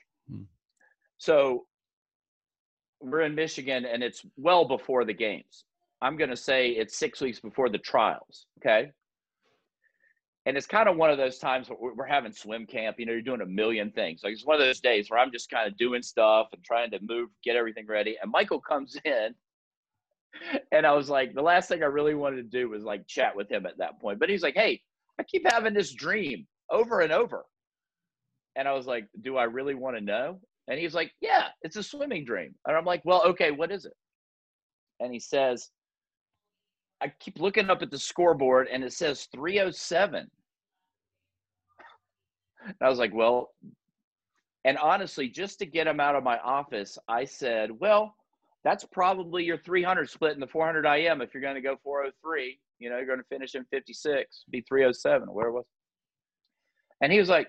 So we're in Michigan, and it's well before the games. I'm going to say it's 6 weeks before the trials, okay? And it's kind of one of those times where we're having swim camp. You're doing a million things. Like, it's one of those days where I'm just kind of doing stuff and trying to move, get everything ready. And Michael comes in, and I was like, the last thing I really wanted to do was like chat with him at that point. But he's like, hey, I keep having this dream over and over. And I was like, do I really want to know? And he's like, yeah, it's a swimming dream. And I'm like, well, okay, what is it? And he says, I keep looking up at the scoreboard and it says 3:07. And I was like, well, and honestly, just to get him out of my office, I said, well, that's probably your 300 split in the 400 IM. If you're going to go 4:03, you're going to finish in 56, be 3:07, where it was. And he was like,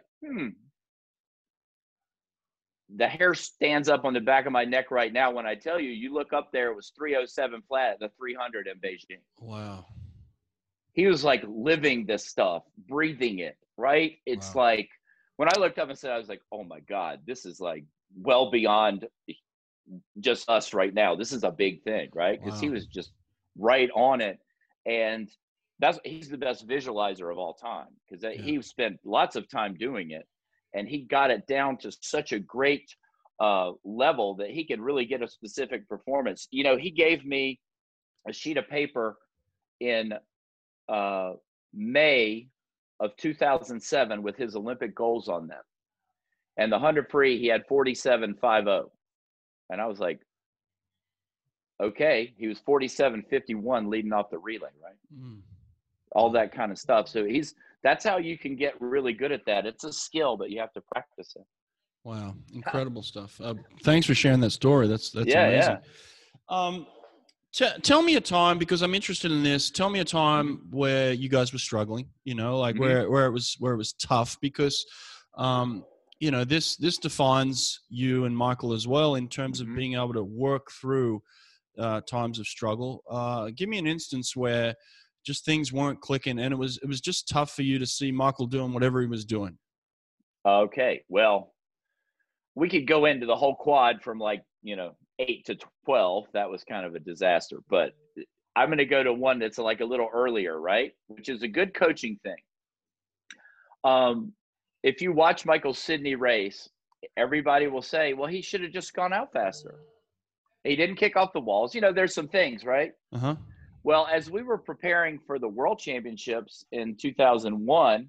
The hair stands up on the back of my neck right now when I tell you, you look up there, it was 3:07 flat at the 300 in Beijing. Wow. He was like living this stuff, breathing it, right? It's like, when I looked up and said, I was like, oh my God, this is like well beyond just us right now. This is a big thing, right? Because he was just right on it. And he's the best visualizer of all time, because he spent lots of time doing it. And he got it down to such a great level that he could really get a specific performance. He gave me a sheet of paper in May of 2007 with his Olympic goals on them. And the 100 free, he had 47.50. And I was like, okay, he was 47.51 leading off the relay, right? All that kind of stuff. So that's how you can get really good at that. It's a skill, but you have to practice it. Wow, incredible stuff. Thanks for sharing that story. That's amazing. Tell me a time, because I'm interested in this. Tell me a time where you guys were struggling. Like where it was tough, because this defines you and Michael as well in terms of being able to work through times of struggle. Give me an instance where just things weren't clicking, and it was just tough for you to see Michael doing whatever he was doing. Okay, well, we could go into the whole quad from 8 to 12. That was kind of a disaster, but I'm going to go to one that's like a little earlier, right? Which is a good coaching thing. If you watch Michael's Sydney race, everybody will say, well, he should have just gone out faster. He didn't kick off the walls. There's some things, right? Well, as we were preparing for the World Championships in 2001,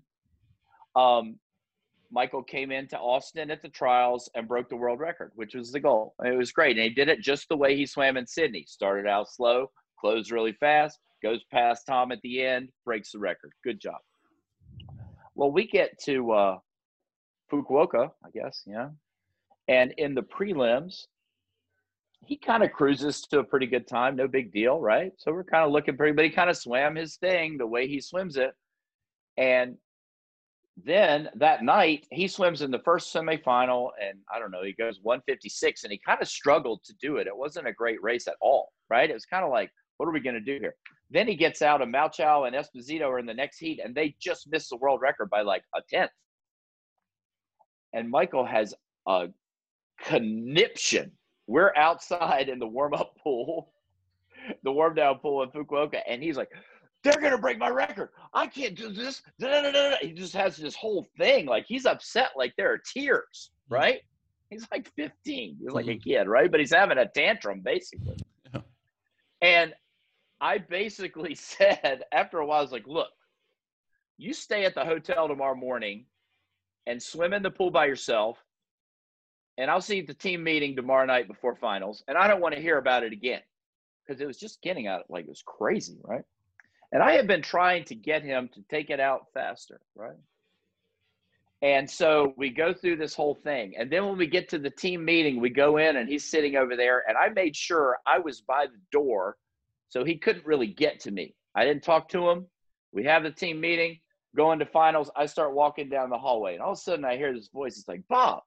Michael came into Austin at the trials and broke the world record, which was the goal. It was great. And he did it just the way he swam in Sydney. Started out slow, closed really fast, goes past Tom at the end, breaks the record. Good job. Well, we get to Fukuoka, I guess, and in the prelims, he kind of cruises to a pretty good time. No big deal, right? So we're kind of looking pretty, but he kind of swam his thing the way he swims it. And then that night, he swims in the first semifinal, and I don't know, he goes 156, and he kind of struggled to do it. It wasn't a great race at all, right? It was kind of like, what are we going to do here? Then he gets out, and Malchow and Esposito are in the next heat, and they just missed the world record by like a 10th. And Michael has a conniption. We're outside in the warm-up pool, the warm-down pool in Fukuoka, and he's like, they're going to break my record. I can't do this. He just has this whole thing. Like, he's upset. Like, there are tears, right? He's like 15. He's like a kid, right? But he's having a tantrum, basically. Yeah. And I basically said, after a while, I was like, look, you stay at the hotel tomorrow morning and swim in the pool by yourself, and I'll see you at the team meeting tomorrow night before finals, and I don't want to hear about it again, because it was just getting out like it was crazy, right? And I have been trying to get him to take it out faster, right? And so we go through this whole thing. And then when we get to the team meeting, we go in and he's sitting over there. And I made sure I was by the door so he couldn't really get to me. I didn't talk to him. We have the team meeting, go into finals. I start walking down the hallway. And all of a sudden I hear this voice. It's like, Bob.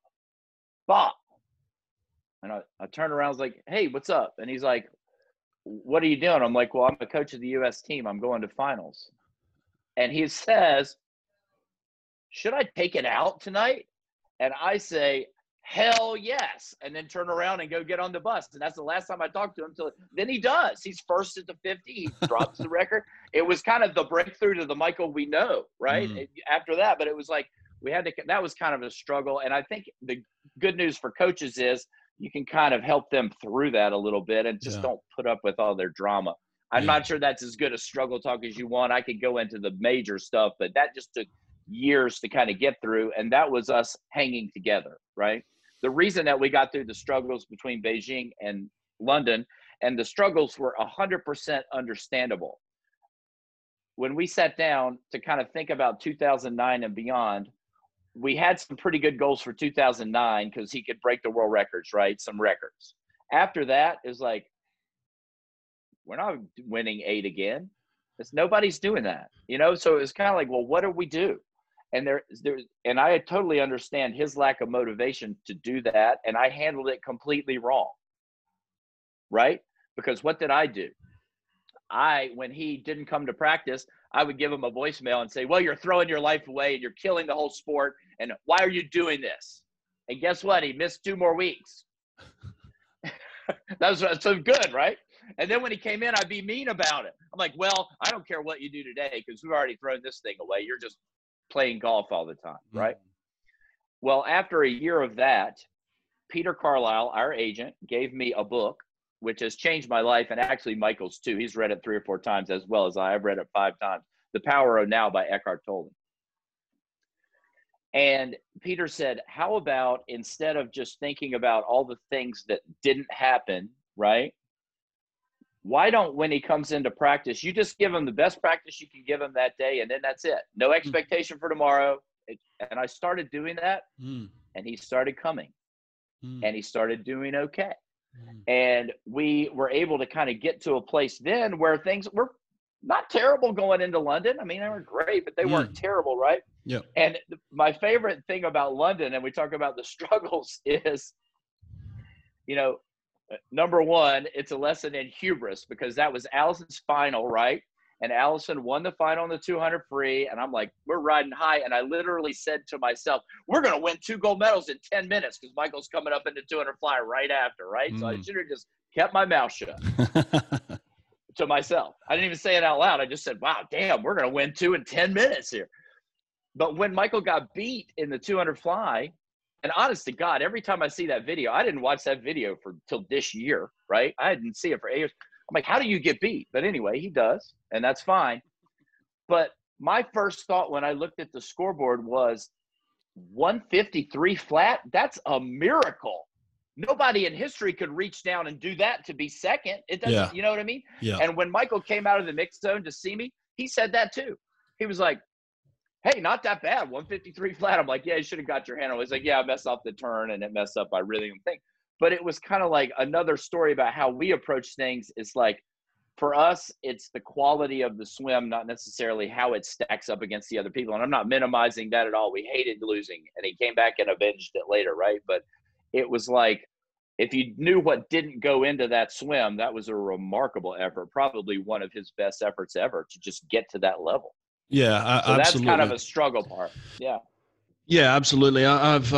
And I turn around. I was like, hey, what's up? And he's like, what are you doing? I'm like, well, I'm the coach of the U.S. team. I'm going to finals. And he says, should I take it out tonight? And I say, hell yes. And then turn around and go get on the bus. And that's the last time I talked to him. Then he does. He's first at the 50. He drops the record. It was kind of the breakthrough to the Michael we know, right? After that, but it was like that was kind of a struggle. And I think the good news for coaches is you can kind of help them through that a little bit and just don't put up with all their drama. I'm not sure that's as good a struggle talk as you want. I could go into the major stuff, but that just took years to kind of get through. And that was us hanging together, right? The reason that we got through the struggles between Beijing and London, and the struggles were 100% understandable. When we sat down to kind of think about 2009 and beyond, we had some pretty good goals for 2009 because he could break the world records, right? Some records. After that is like, we're not winning 8 again. Nobody's doing that, So it was kind of like, well, what do we do? And and I totally understand his lack of motivation to do that, and I handled it completely wrong, right? Because what did I do? When he didn't come to practice, I would give him a voicemail and say, well, you're throwing your life away and you're killing the whole sport. And why are you doing this? And guess what? He missed 2 more weeks. That was so good, right? And then when he came in, I'd be mean about it. I'm like, well, I don't care what you do today because we've already thrown this thing away. You're just playing golf all the time, right? Well, after a year of that, Peter Carlisle, our agent, gave me a book, which has changed my life, and actually Michael's too. He's read it 3 or 4 times as well as I've read it 5 times. The Power of Now by Eckhart Tolle. And Peter said, how about instead of just thinking about all the things that didn't happen, right? Why don't, when he comes into practice, you just give him the best practice you can give him that day, and then that's it. No expectation for tomorrow. And I started doing that, and he started coming, and he started doing okay. And we were able to kind of get to a place then where things were not terrible going into London. I mean, they were great, but they weren't terrible, right? Yeah. And my favorite thing about London, and we talk about the struggles, is, you know, number one, it's a lesson in hubris, because that was Allison's final, right? And Allison won the final on the 200 free. And I'm like, we're riding high. And I literally said to myself, we're going to win 2 gold medals in 10 minutes because Michael's coming up into 200 fly right after, right? So I should have just kept my mouth shut to myself. I didn't even say it out loud. I just said, wow, damn, we're going to win 2 in 10 minutes here. But when Michael got beat in the 200 fly, and honest to God, every time I see that video, I didn't watch that video till this year, right? I didn't see it for 8 years. I'm like, how do you get beat? But anyway, he does, and that's fine. But my first thought when I looked at the scoreboard was 153 flat. That's a miracle. Nobody in history could reach down and do that to be second. It doesn't, you know what I mean? Yeah. And when Michael came out of the mixed zone to see me, he said that too. He was like, hey, not that bad, 153 flat. I'm like, yeah, you should have got your hand on it. He's like, yeah, I messed up the turn, and it messed up. I really didn't think. But it was kind of like another story about how we approach things. It's like, for us, it's the quality of the swim, not necessarily how it stacks up against the other people. And I'm not minimizing that at all. We hated losing, and he came back and avenged it later, right? But it was like, if you knew what didn't go into that swim, that was a remarkable effort, probably one of his best efforts ever to just get to that level. Yeah, so absolutely. That's kind of a struggle part. Yeah. Yeah, absolutely. I've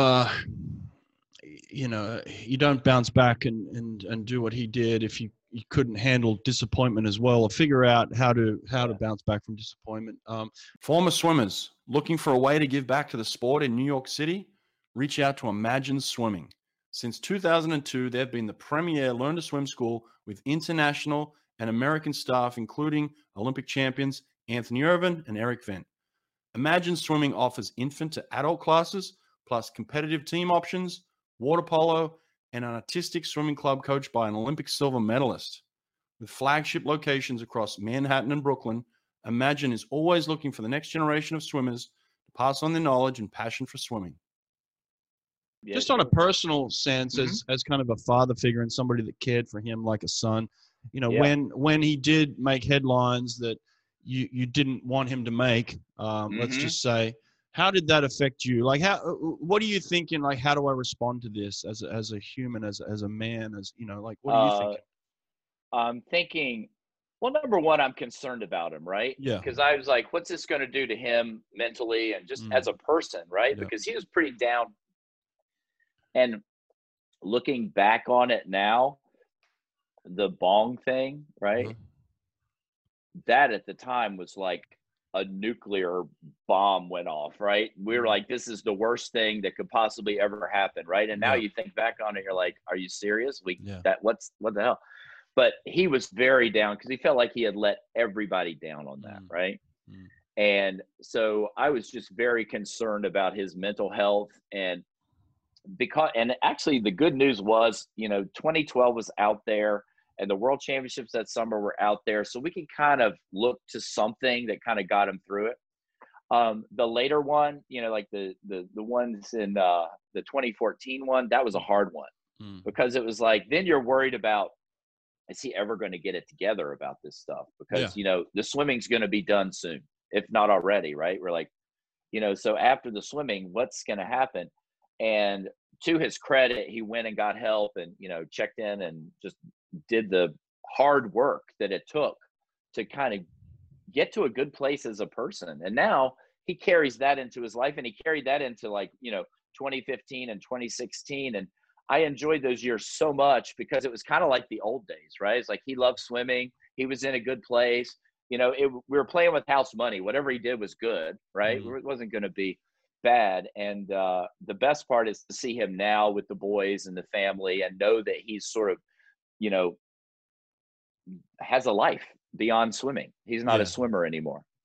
you know, you don't bounce back and do what he did if you couldn't handle disappointment as well, or figure out how to bounce back from disappointment. Former swimmers looking for a way to give back to the sport in New York City, reach out to Imagine Swimming. Since 2002, they've been the premier learn to swim school with international and American staff, including Olympic champions Anthony Irvin and Eric Vent. Imagine Swimming offers infant to adult classes, plus competitive team options, water polo, and an artistic swimming club coached by an Olympic silver medalist. With flagship locations across Manhattan and Brooklyn, Imagine is always looking for the next generation of swimmers to pass on their knowledge and passion for swimming. Yeah, just on a personal sense, as kind of a father figure and somebody that cared for him like a son, you know, when he did make headlines that you didn't want him to make, let's just say, how did that affect you? Like, what are you thinking? Like, how do I respond to this as a human, as a man, as, you know, like, what are you thinking? I'm thinking, well, number one, I'm concerned about him, right? Yeah. Because I was like, what's this going to do to him mentally and just as a person, right? Yeah. Because he was pretty down. And looking back on it now, the bong thing, right? That at the time was like a nuclear bomb went off, right? We were like, this is the worst thing that could possibly ever happen, right? And now you think back on it, you're like, are you serious? What the hell? But he was very down because he felt like he had let everybody down on that, right? And so I was just very concerned about his mental health. And actually the good news was, you know, 2012 was out there and the World Championships that summer were out there. So we could kind of look to something that kind of got him through it. The later one, you know, like the ones in the 2014 one, that was a hard one because it was like, then you're worried about, is he ever going to get it together about this stuff? Because, you know, the swimming's going to be done soon, if not already, right? We're like, you know, so after the swimming, what's going to happen? And to his credit, he went and got help and, you know, checked in and just did the hard work that it took to kind of get to a good place as a person. And now he carries that into his life, and he carried that into, like, you know, 2015 and 2016. And I enjoyed those years so much because it was kind of like the old days, right? It's like he loved swimming. He was in a good place. You know, we were playing with house money. Whatever he did was good, right? It wasn't going to be bad. And the best part is to see him now with the boys and the family and know that he's sort of, you know, has a life beyond swimming. He's not a swimmer anymore.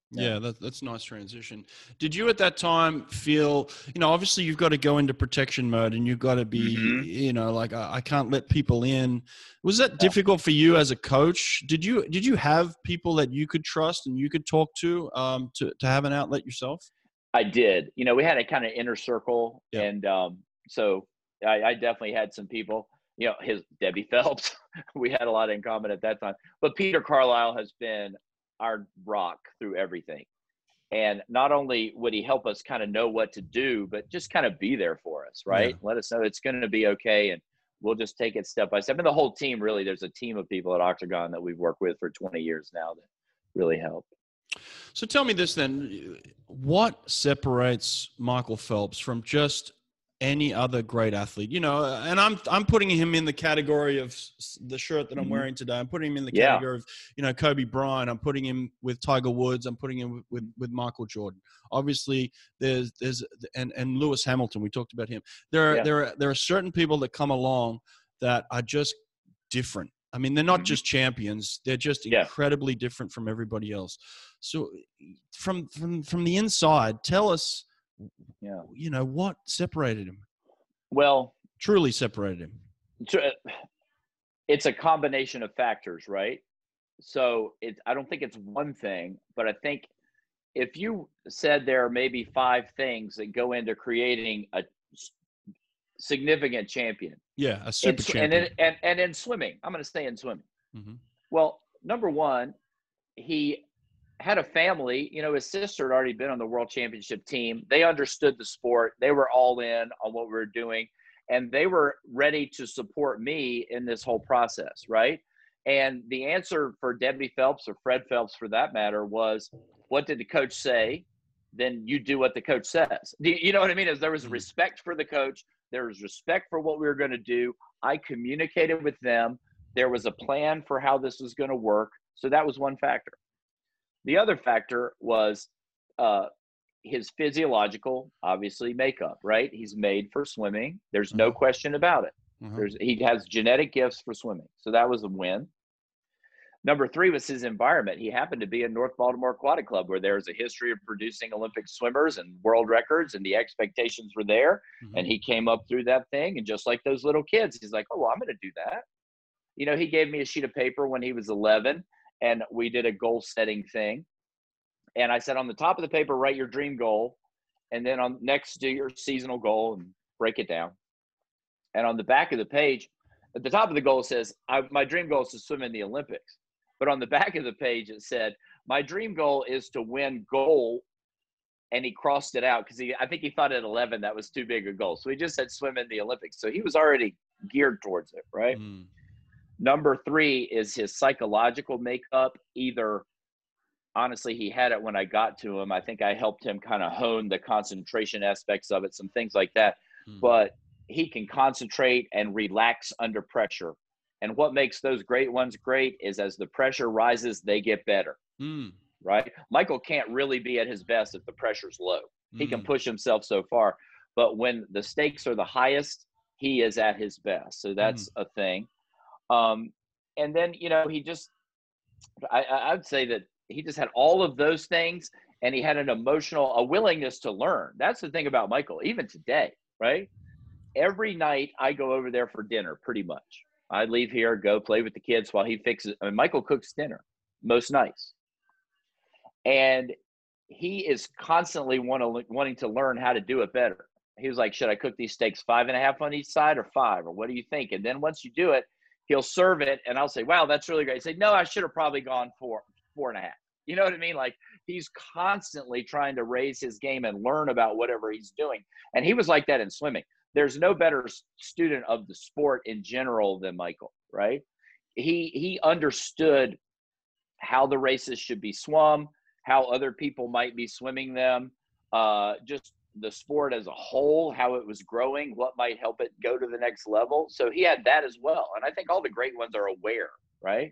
Yeah, that's a nice transition. Did you at that time feel, obviously you've got to go into protection mode and you've got to be, like I can't let people in. Was that difficult for you as a coach? Did you have people that you could trust and you could talk to have an outlet yourself? I did. We had a kind of inner circle, and so I definitely had some people. Debbie Phelps. We had a lot in common at that time. But Peter Carlisle has been our rock through everything. And not only would he help us kind of know what to do, but just kind of be there for us, right? Yeah. Let us know it's going to be okay, and we'll just take it step by step. And the whole team, really, there's a team of people at Octagon that we've worked with for 20 years now that really helped. So tell me this then, what separates Michael Phelps from just any other great athlete? And I'm putting him in the category of the shirt that I'm wearing today. I'm putting him in the category of, Kobe Bryant. I'm putting him with Tiger Woods. I'm putting him with Michael Jordan. Obviously, there's Lewis Hamilton. We talked about him. There are certain people that come along that are just different. I mean, they're not just champions. They're just incredibly different from everybody else. So from the inside, tell us, what separated him? Well, truly separated him. It's a combination of factors, right? So I don't think it's one thing, but I think if you said there are maybe 5 things that go into creating a significant champion. Yeah, a super champion. And in swimming, I'm going to say in swimming. Mm-hmm. Well, number one, he had a family. His sister had already been on the world championship team. They understood the sport. They were all in on what we were doing, and they were ready to support me in this whole process, right? And the answer for Debbie Phelps, or Fred Phelps for that matter, was, what did the coach say? Then you do what the coach says. You know what I mean? There was respect for the coach. There was respect for what we were going to do. I communicated with them. There was a plan for how this was going to work. So that was one factor. The other factor was his physiological, obviously, makeup, right? He's made for swimming. There's no question about it. He has genetic gifts for swimming. So that was a win. Number 3 was his environment. He happened to be in North Baltimore Aquatic Club, where there's a history of producing Olympic swimmers and world records, and the expectations were there. And he came up through that thing. And just like those little kids, he's like, oh, well, I'm going to do that. He gave me a sheet of paper when he was 11, and we did a goal setting thing. And I said, on the top of the paper, write your dream goal. And then next to your seasonal goal and break it down. And on the back of the page, at the top of the goal says, my dream goal is to swim in the Olympics. But on the back of the page, it said, my dream goal is to win gold. And he crossed it out because I think he thought at 11 that was too big a goal. So he just said swim in the Olympics. So he was already geared towards it, right? Number 3 is his psychological makeup. Either, honestly, he had it when I got to him. I think I helped him kind of hone the concentration aspects of it, some things like that. But he can concentrate and relax under pressure. And what makes those great ones great is as the pressure rises, they get better, right? Michael can't really be at his best if the pressure's low. He can push himself so far. But when the stakes are the highest, he is at his best. So that's a thing. And then, he just – I would say that he just had all of those things, and he had a willingness to learn. That's the thing about Michael, even today, right? Every night I go over there for dinner pretty much. I leave here, go play with the kids while he fixes. Michael cooks dinner most nights. And he is constantly wanting to learn how to do it better. He was like, should I cook these steaks 5.5 on each side or 5? Or what do you think? And then once you do it, he'll serve it. And I'll say, wow, that's really great. He said, no, I should have probably gone 4.5. You know what I mean? Like, he's constantly trying to raise his game and learn about whatever he's doing. And he was like that in swimming. There's no better student of the sport in general than Michael, right? He understood how the races should be swum, how other people might be swimming them, just the sport as a whole, how it was growing, what might help it go to the next level. So he had that as well. And I think all the great ones are aware, right?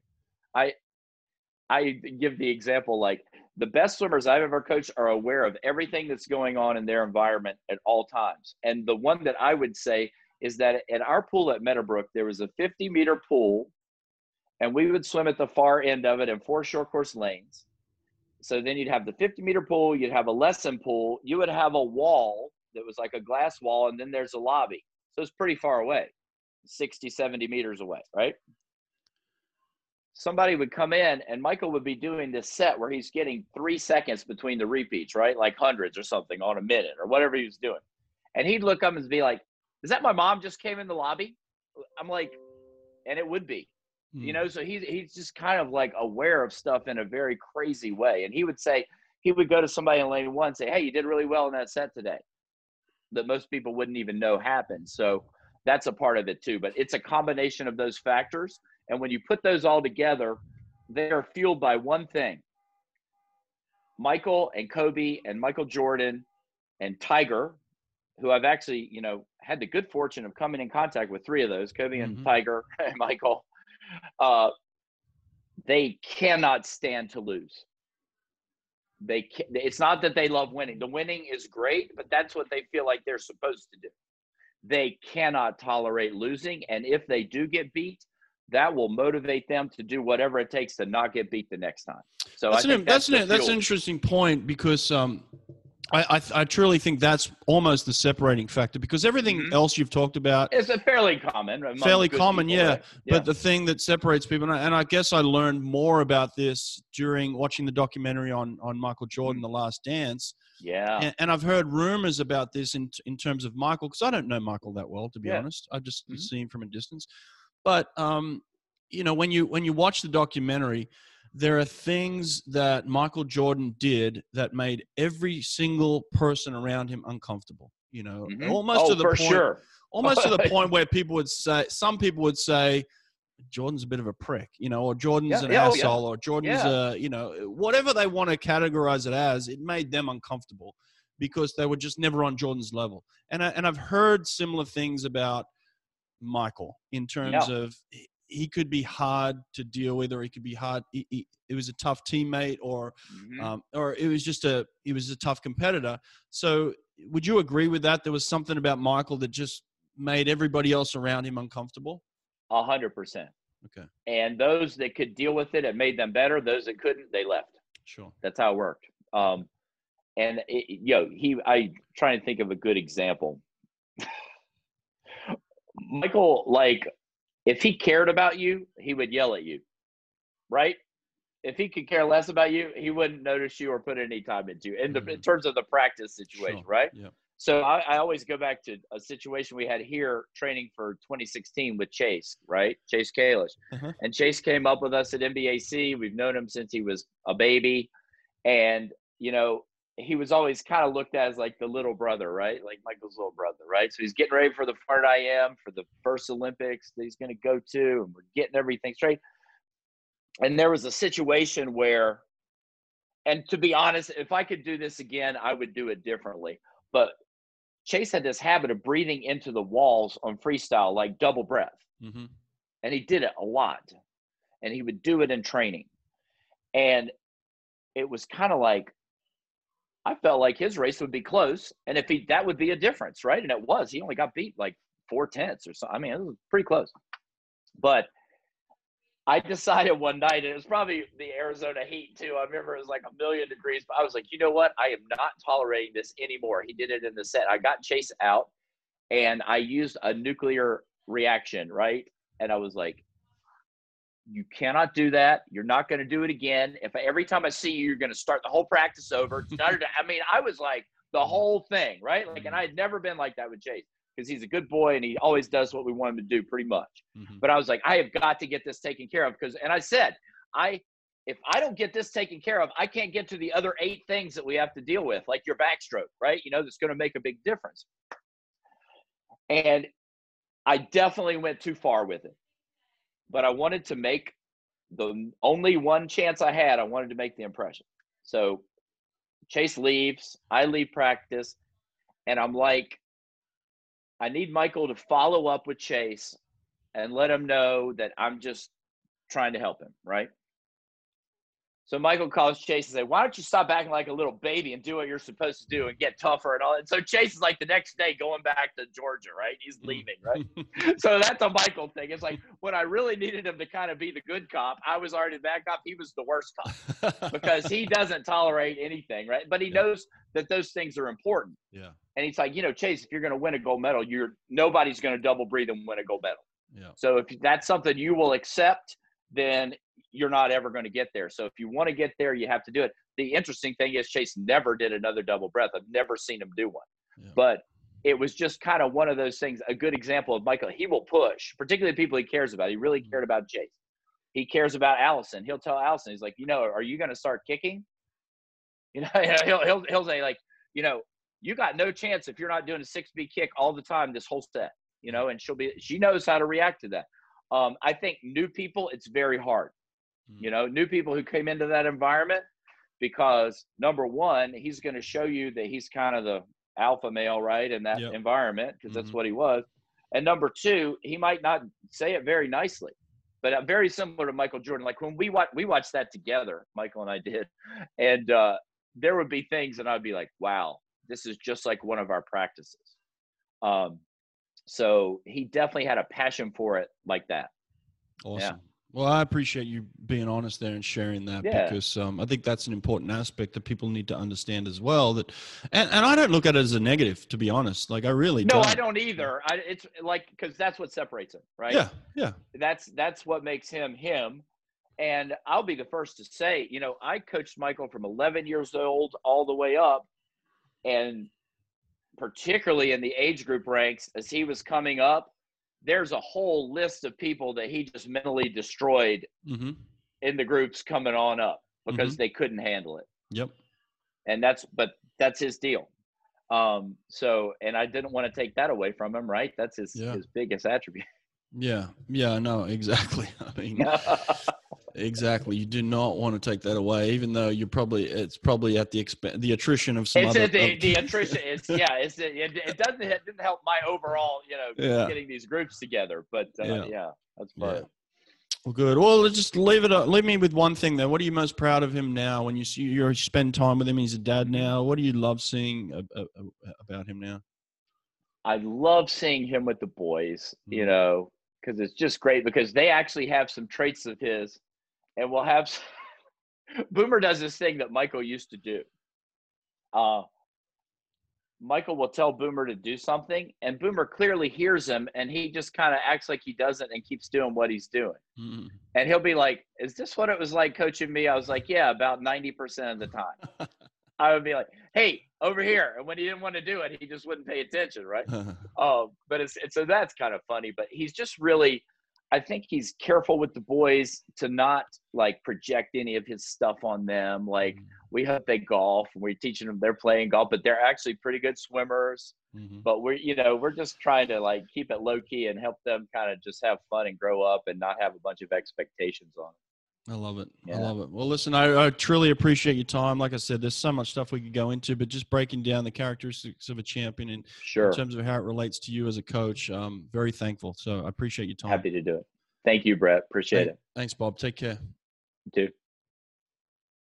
I give the example, like, the best swimmers I've ever coached are aware of everything that's going on in their environment at all times. And the one that I would say is that at our pool at Meadowbrook, there was a 50-meter pool, and we would swim at the far end of it in 4 short course lanes. So then you'd have the 50-meter pool, you'd have a lesson pool, you would have a wall that was like a glass wall, and then there's a lobby. So it's pretty far away, 60, 70 meters away, right? Somebody would come in, and Michael would be doing this set where he's getting 3 seconds between the repeats, right? Like hundreds or something on a minute or whatever he was doing. And he'd look up and be like, is that my mom just came in the lobby? I'm like, and it would be. You know, so he's just kind of like aware of stuff in a very crazy way. And he would go to somebody in lane 1 and say, hey, you did really well in that set today, that most people wouldn't even know happened. So that's a part of it too. But it's a combination of those factors. And when you put those all together, they are fueled by one thing. Michael and Kobe and Michael Jordan and Tiger, who I've actually, you know, had the good fortune of coming in contact with 3 of those, Kobe and Tiger and Michael. They cannot stand to lose. It's not that they love winning. The winning is great, but that's what they feel like they're supposed to do. They cannot tolerate losing, and if they do get beat, that will motivate them to do whatever it takes to not get beat the next time. So that's an interesting point, because I truly think that's almost the separating factor, because everything else you've talked about is a fairly common, yeah. Right? But the thing that separates people, and I guess I learned more about this during watching the documentary on Michael Jordan, The Last Dance. Yeah. And I've heard rumors about this in terms of Michael, because I don't know Michael that well, to be honest. I just see him from a distance. But you know, when you watch the documentary, there are things that Michael Jordan did that made every single person around him uncomfortable. You know, almost to the point, almost to the point where some people would say, Jordan's a bit of a prick, you know, or Jordan's an asshole, or Jordan's you know, whatever they want to categorize it as. It made them uncomfortable because they were just never on Jordan's level. And I've heard similar things about Michael in terms of he could be hard to deal with, or he could be hard. It was a tough teammate, or it was just he was a tough competitor. So would you agree with that? There was something about Michael that just made everybody else around him uncomfortable? 100%. Okay. And those that could deal with it, it made them better. Those that couldn't, they left. Sure. That's how it worked. And I trying to think of a good example. Michael, like, if he cared about you, he would yell at you, right? If he could care less about you, he wouldn't notice you or put any time into you in terms of the practice situation, right? Yeah. So I always go back to a situation we had here training for 2016 with Chase, right? Chase Kalish. And Chase came up with us at NBAC. We've known him since he was a baby. And, you know, he was always kind of looked at as like the little brother, right? Like Michael's little brother, right? So he's getting ready for the Florida IM, for the first Olympics that he's going to go to, and we're getting everything straight. And there was a situation where, and to be honest, if I could do this again, I would do it differently. But Chase had this habit of breathing into the walls on freestyle, like double breath. And he did it a lot. And he would do it in training. And it was kind of like, I felt like his race would be close, and if that would be a difference, right? And it was. He only got beat like 4/10 or so. I mean, it was pretty close. But I decided one night, and it was probably the Arizona heat too. I remember it was like 1,000,000 degrees, but I was like, you know what? I am not tolerating this anymore. He did it in the set. I got Chase out, and I used a nuclear reaction, right? And I was like, you cannot do that. You're not going to do it again. If every time I see you, you're going to start the whole practice over. I mean, I was like the whole thing, right? Like, and I had never been like that with Chase, because he's a good boy and he always does what we want him to do pretty much. But I was like, I have got to get this taken care of, and I said, if I don't get this taken care of, I can't get to the other 8 things that we have to deal with, like your backstroke, right? You know, that's going to make a big difference. And I definitely went too far with it. But I wanted to make the only one chance I had. I wanted to make the impression. So Chase leaves. I leave practice. And I'm like, I need Michael to follow up with Chase and let him know that I'm just trying to help him, right? So Michael calls Chase and says, "Why don't you stop acting like a little baby and do what you're supposed to do and get tougher and all that?" So Chase is like the next day going back to Georgia, right? He's leaving, right? So that's a Michael thing. It's like when I really needed him to kind of be the good cop, I was already the bad cop. He was the worst cop because he doesn't tolerate anything, right? But he knows that those things are important. Yeah. And he's like, Chase, if you're going to win a gold medal, nobody's going to double breathe and win a gold medal. Yeah. So if that's something you will accept, then you're not ever going to get there. So if you want to get there, you have to do it. The interesting thing is Chase never did another double breath. I've never seen him do one. Yeah. But it was just kind of one of those things, a good example of Michael. He will push, particularly the people he cares about. He really cared about Chase. He cares about Allison. He'll tell Allison, he's like, are you going to start kicking? He'll say like, you got no chance if you're not doing a 6B kick all the time this whole set, and she knows how to react to that. I think new people, it's very hard. New people who came into that environment, because number one, he's going to show you that he's kind of the alpha male, right, in that environment, because that's what he was. And number two, he might not say it very nicely, but very similar to Michael Jordan. Like when we watched that together, Michael and I did, and there would be things and I'd be like, wow, this is just like one of our practices. So he definitely had a passion for it like that. Awesome. Yeah. Well, I appreciate you being honest there and sharing that, because I think that's an important aspect that people need to understand as well. That, and I don't look at it as a negative, to be honest. Like I really don't. No, I don't either. It's like, because that's what separates him, right? Yeah, yeah. That's what makes him him. And I'll be the first to say, I coached Michael from 11 years old all the way up, and particularly in the age group ranks as he was coming up, there's a whole list of people that he just mentally destroyed in the groups coming on up because they couldn't handle it. Yep. And that's his deal. So, and I didn't want to take that away from him, right? That's his biggest attribute. Yeah. Yeah, no, exactly. I mean, exactly. You do not want to take that away, even though it's probably at the attrition of some other. The attrition. It didn't help my overall, getting these groups together. But that's part. Yeah. Well, good. Well, just leave me with one thing there. What are you most proud of him now? When you spend time with him, he's a dad now. What do you love seeing about him now? I love seeing him with the boys, because it's just great, because they actually have some traits of his, and we'll have Boomer does this thing that Michael used to do. Michael will tell Boomer to do something, and Boomer clearly hears him, and he just kind of acts like he doesn't and keeps doing what he's doing. Mm-hmm. And he'll be like, "Is this what it was like coaching me?" I was like, "Yeah, about 90% of the time." I would be like, "Hey, over here," and when he didn't want to do it, he just wouldn't pay attention, right? But so that's kind of funny. But he's just really, I think he's careful with the boys to not like project any of his stuff on them. Like we hope they golf, and we're teaching them they're playing golf, but they're actually pretty good swimmers. Mm-hmm. But we're just trying to like keep it low key and help them kind of just have fun and grow up and not have a bunch of expectations on them. I love it. Yeah. I love it. Well, listen, I truly appreciate your time. Like I said, there's so much stuff we could go into, but just breaking down the characteristics of a champion in terms of how it relates to you as a coach, very thankful. So I appreciate your time. Happy to do it. Thank you, Brett. Appreciate it. Thanks, Bob. Take care. You too.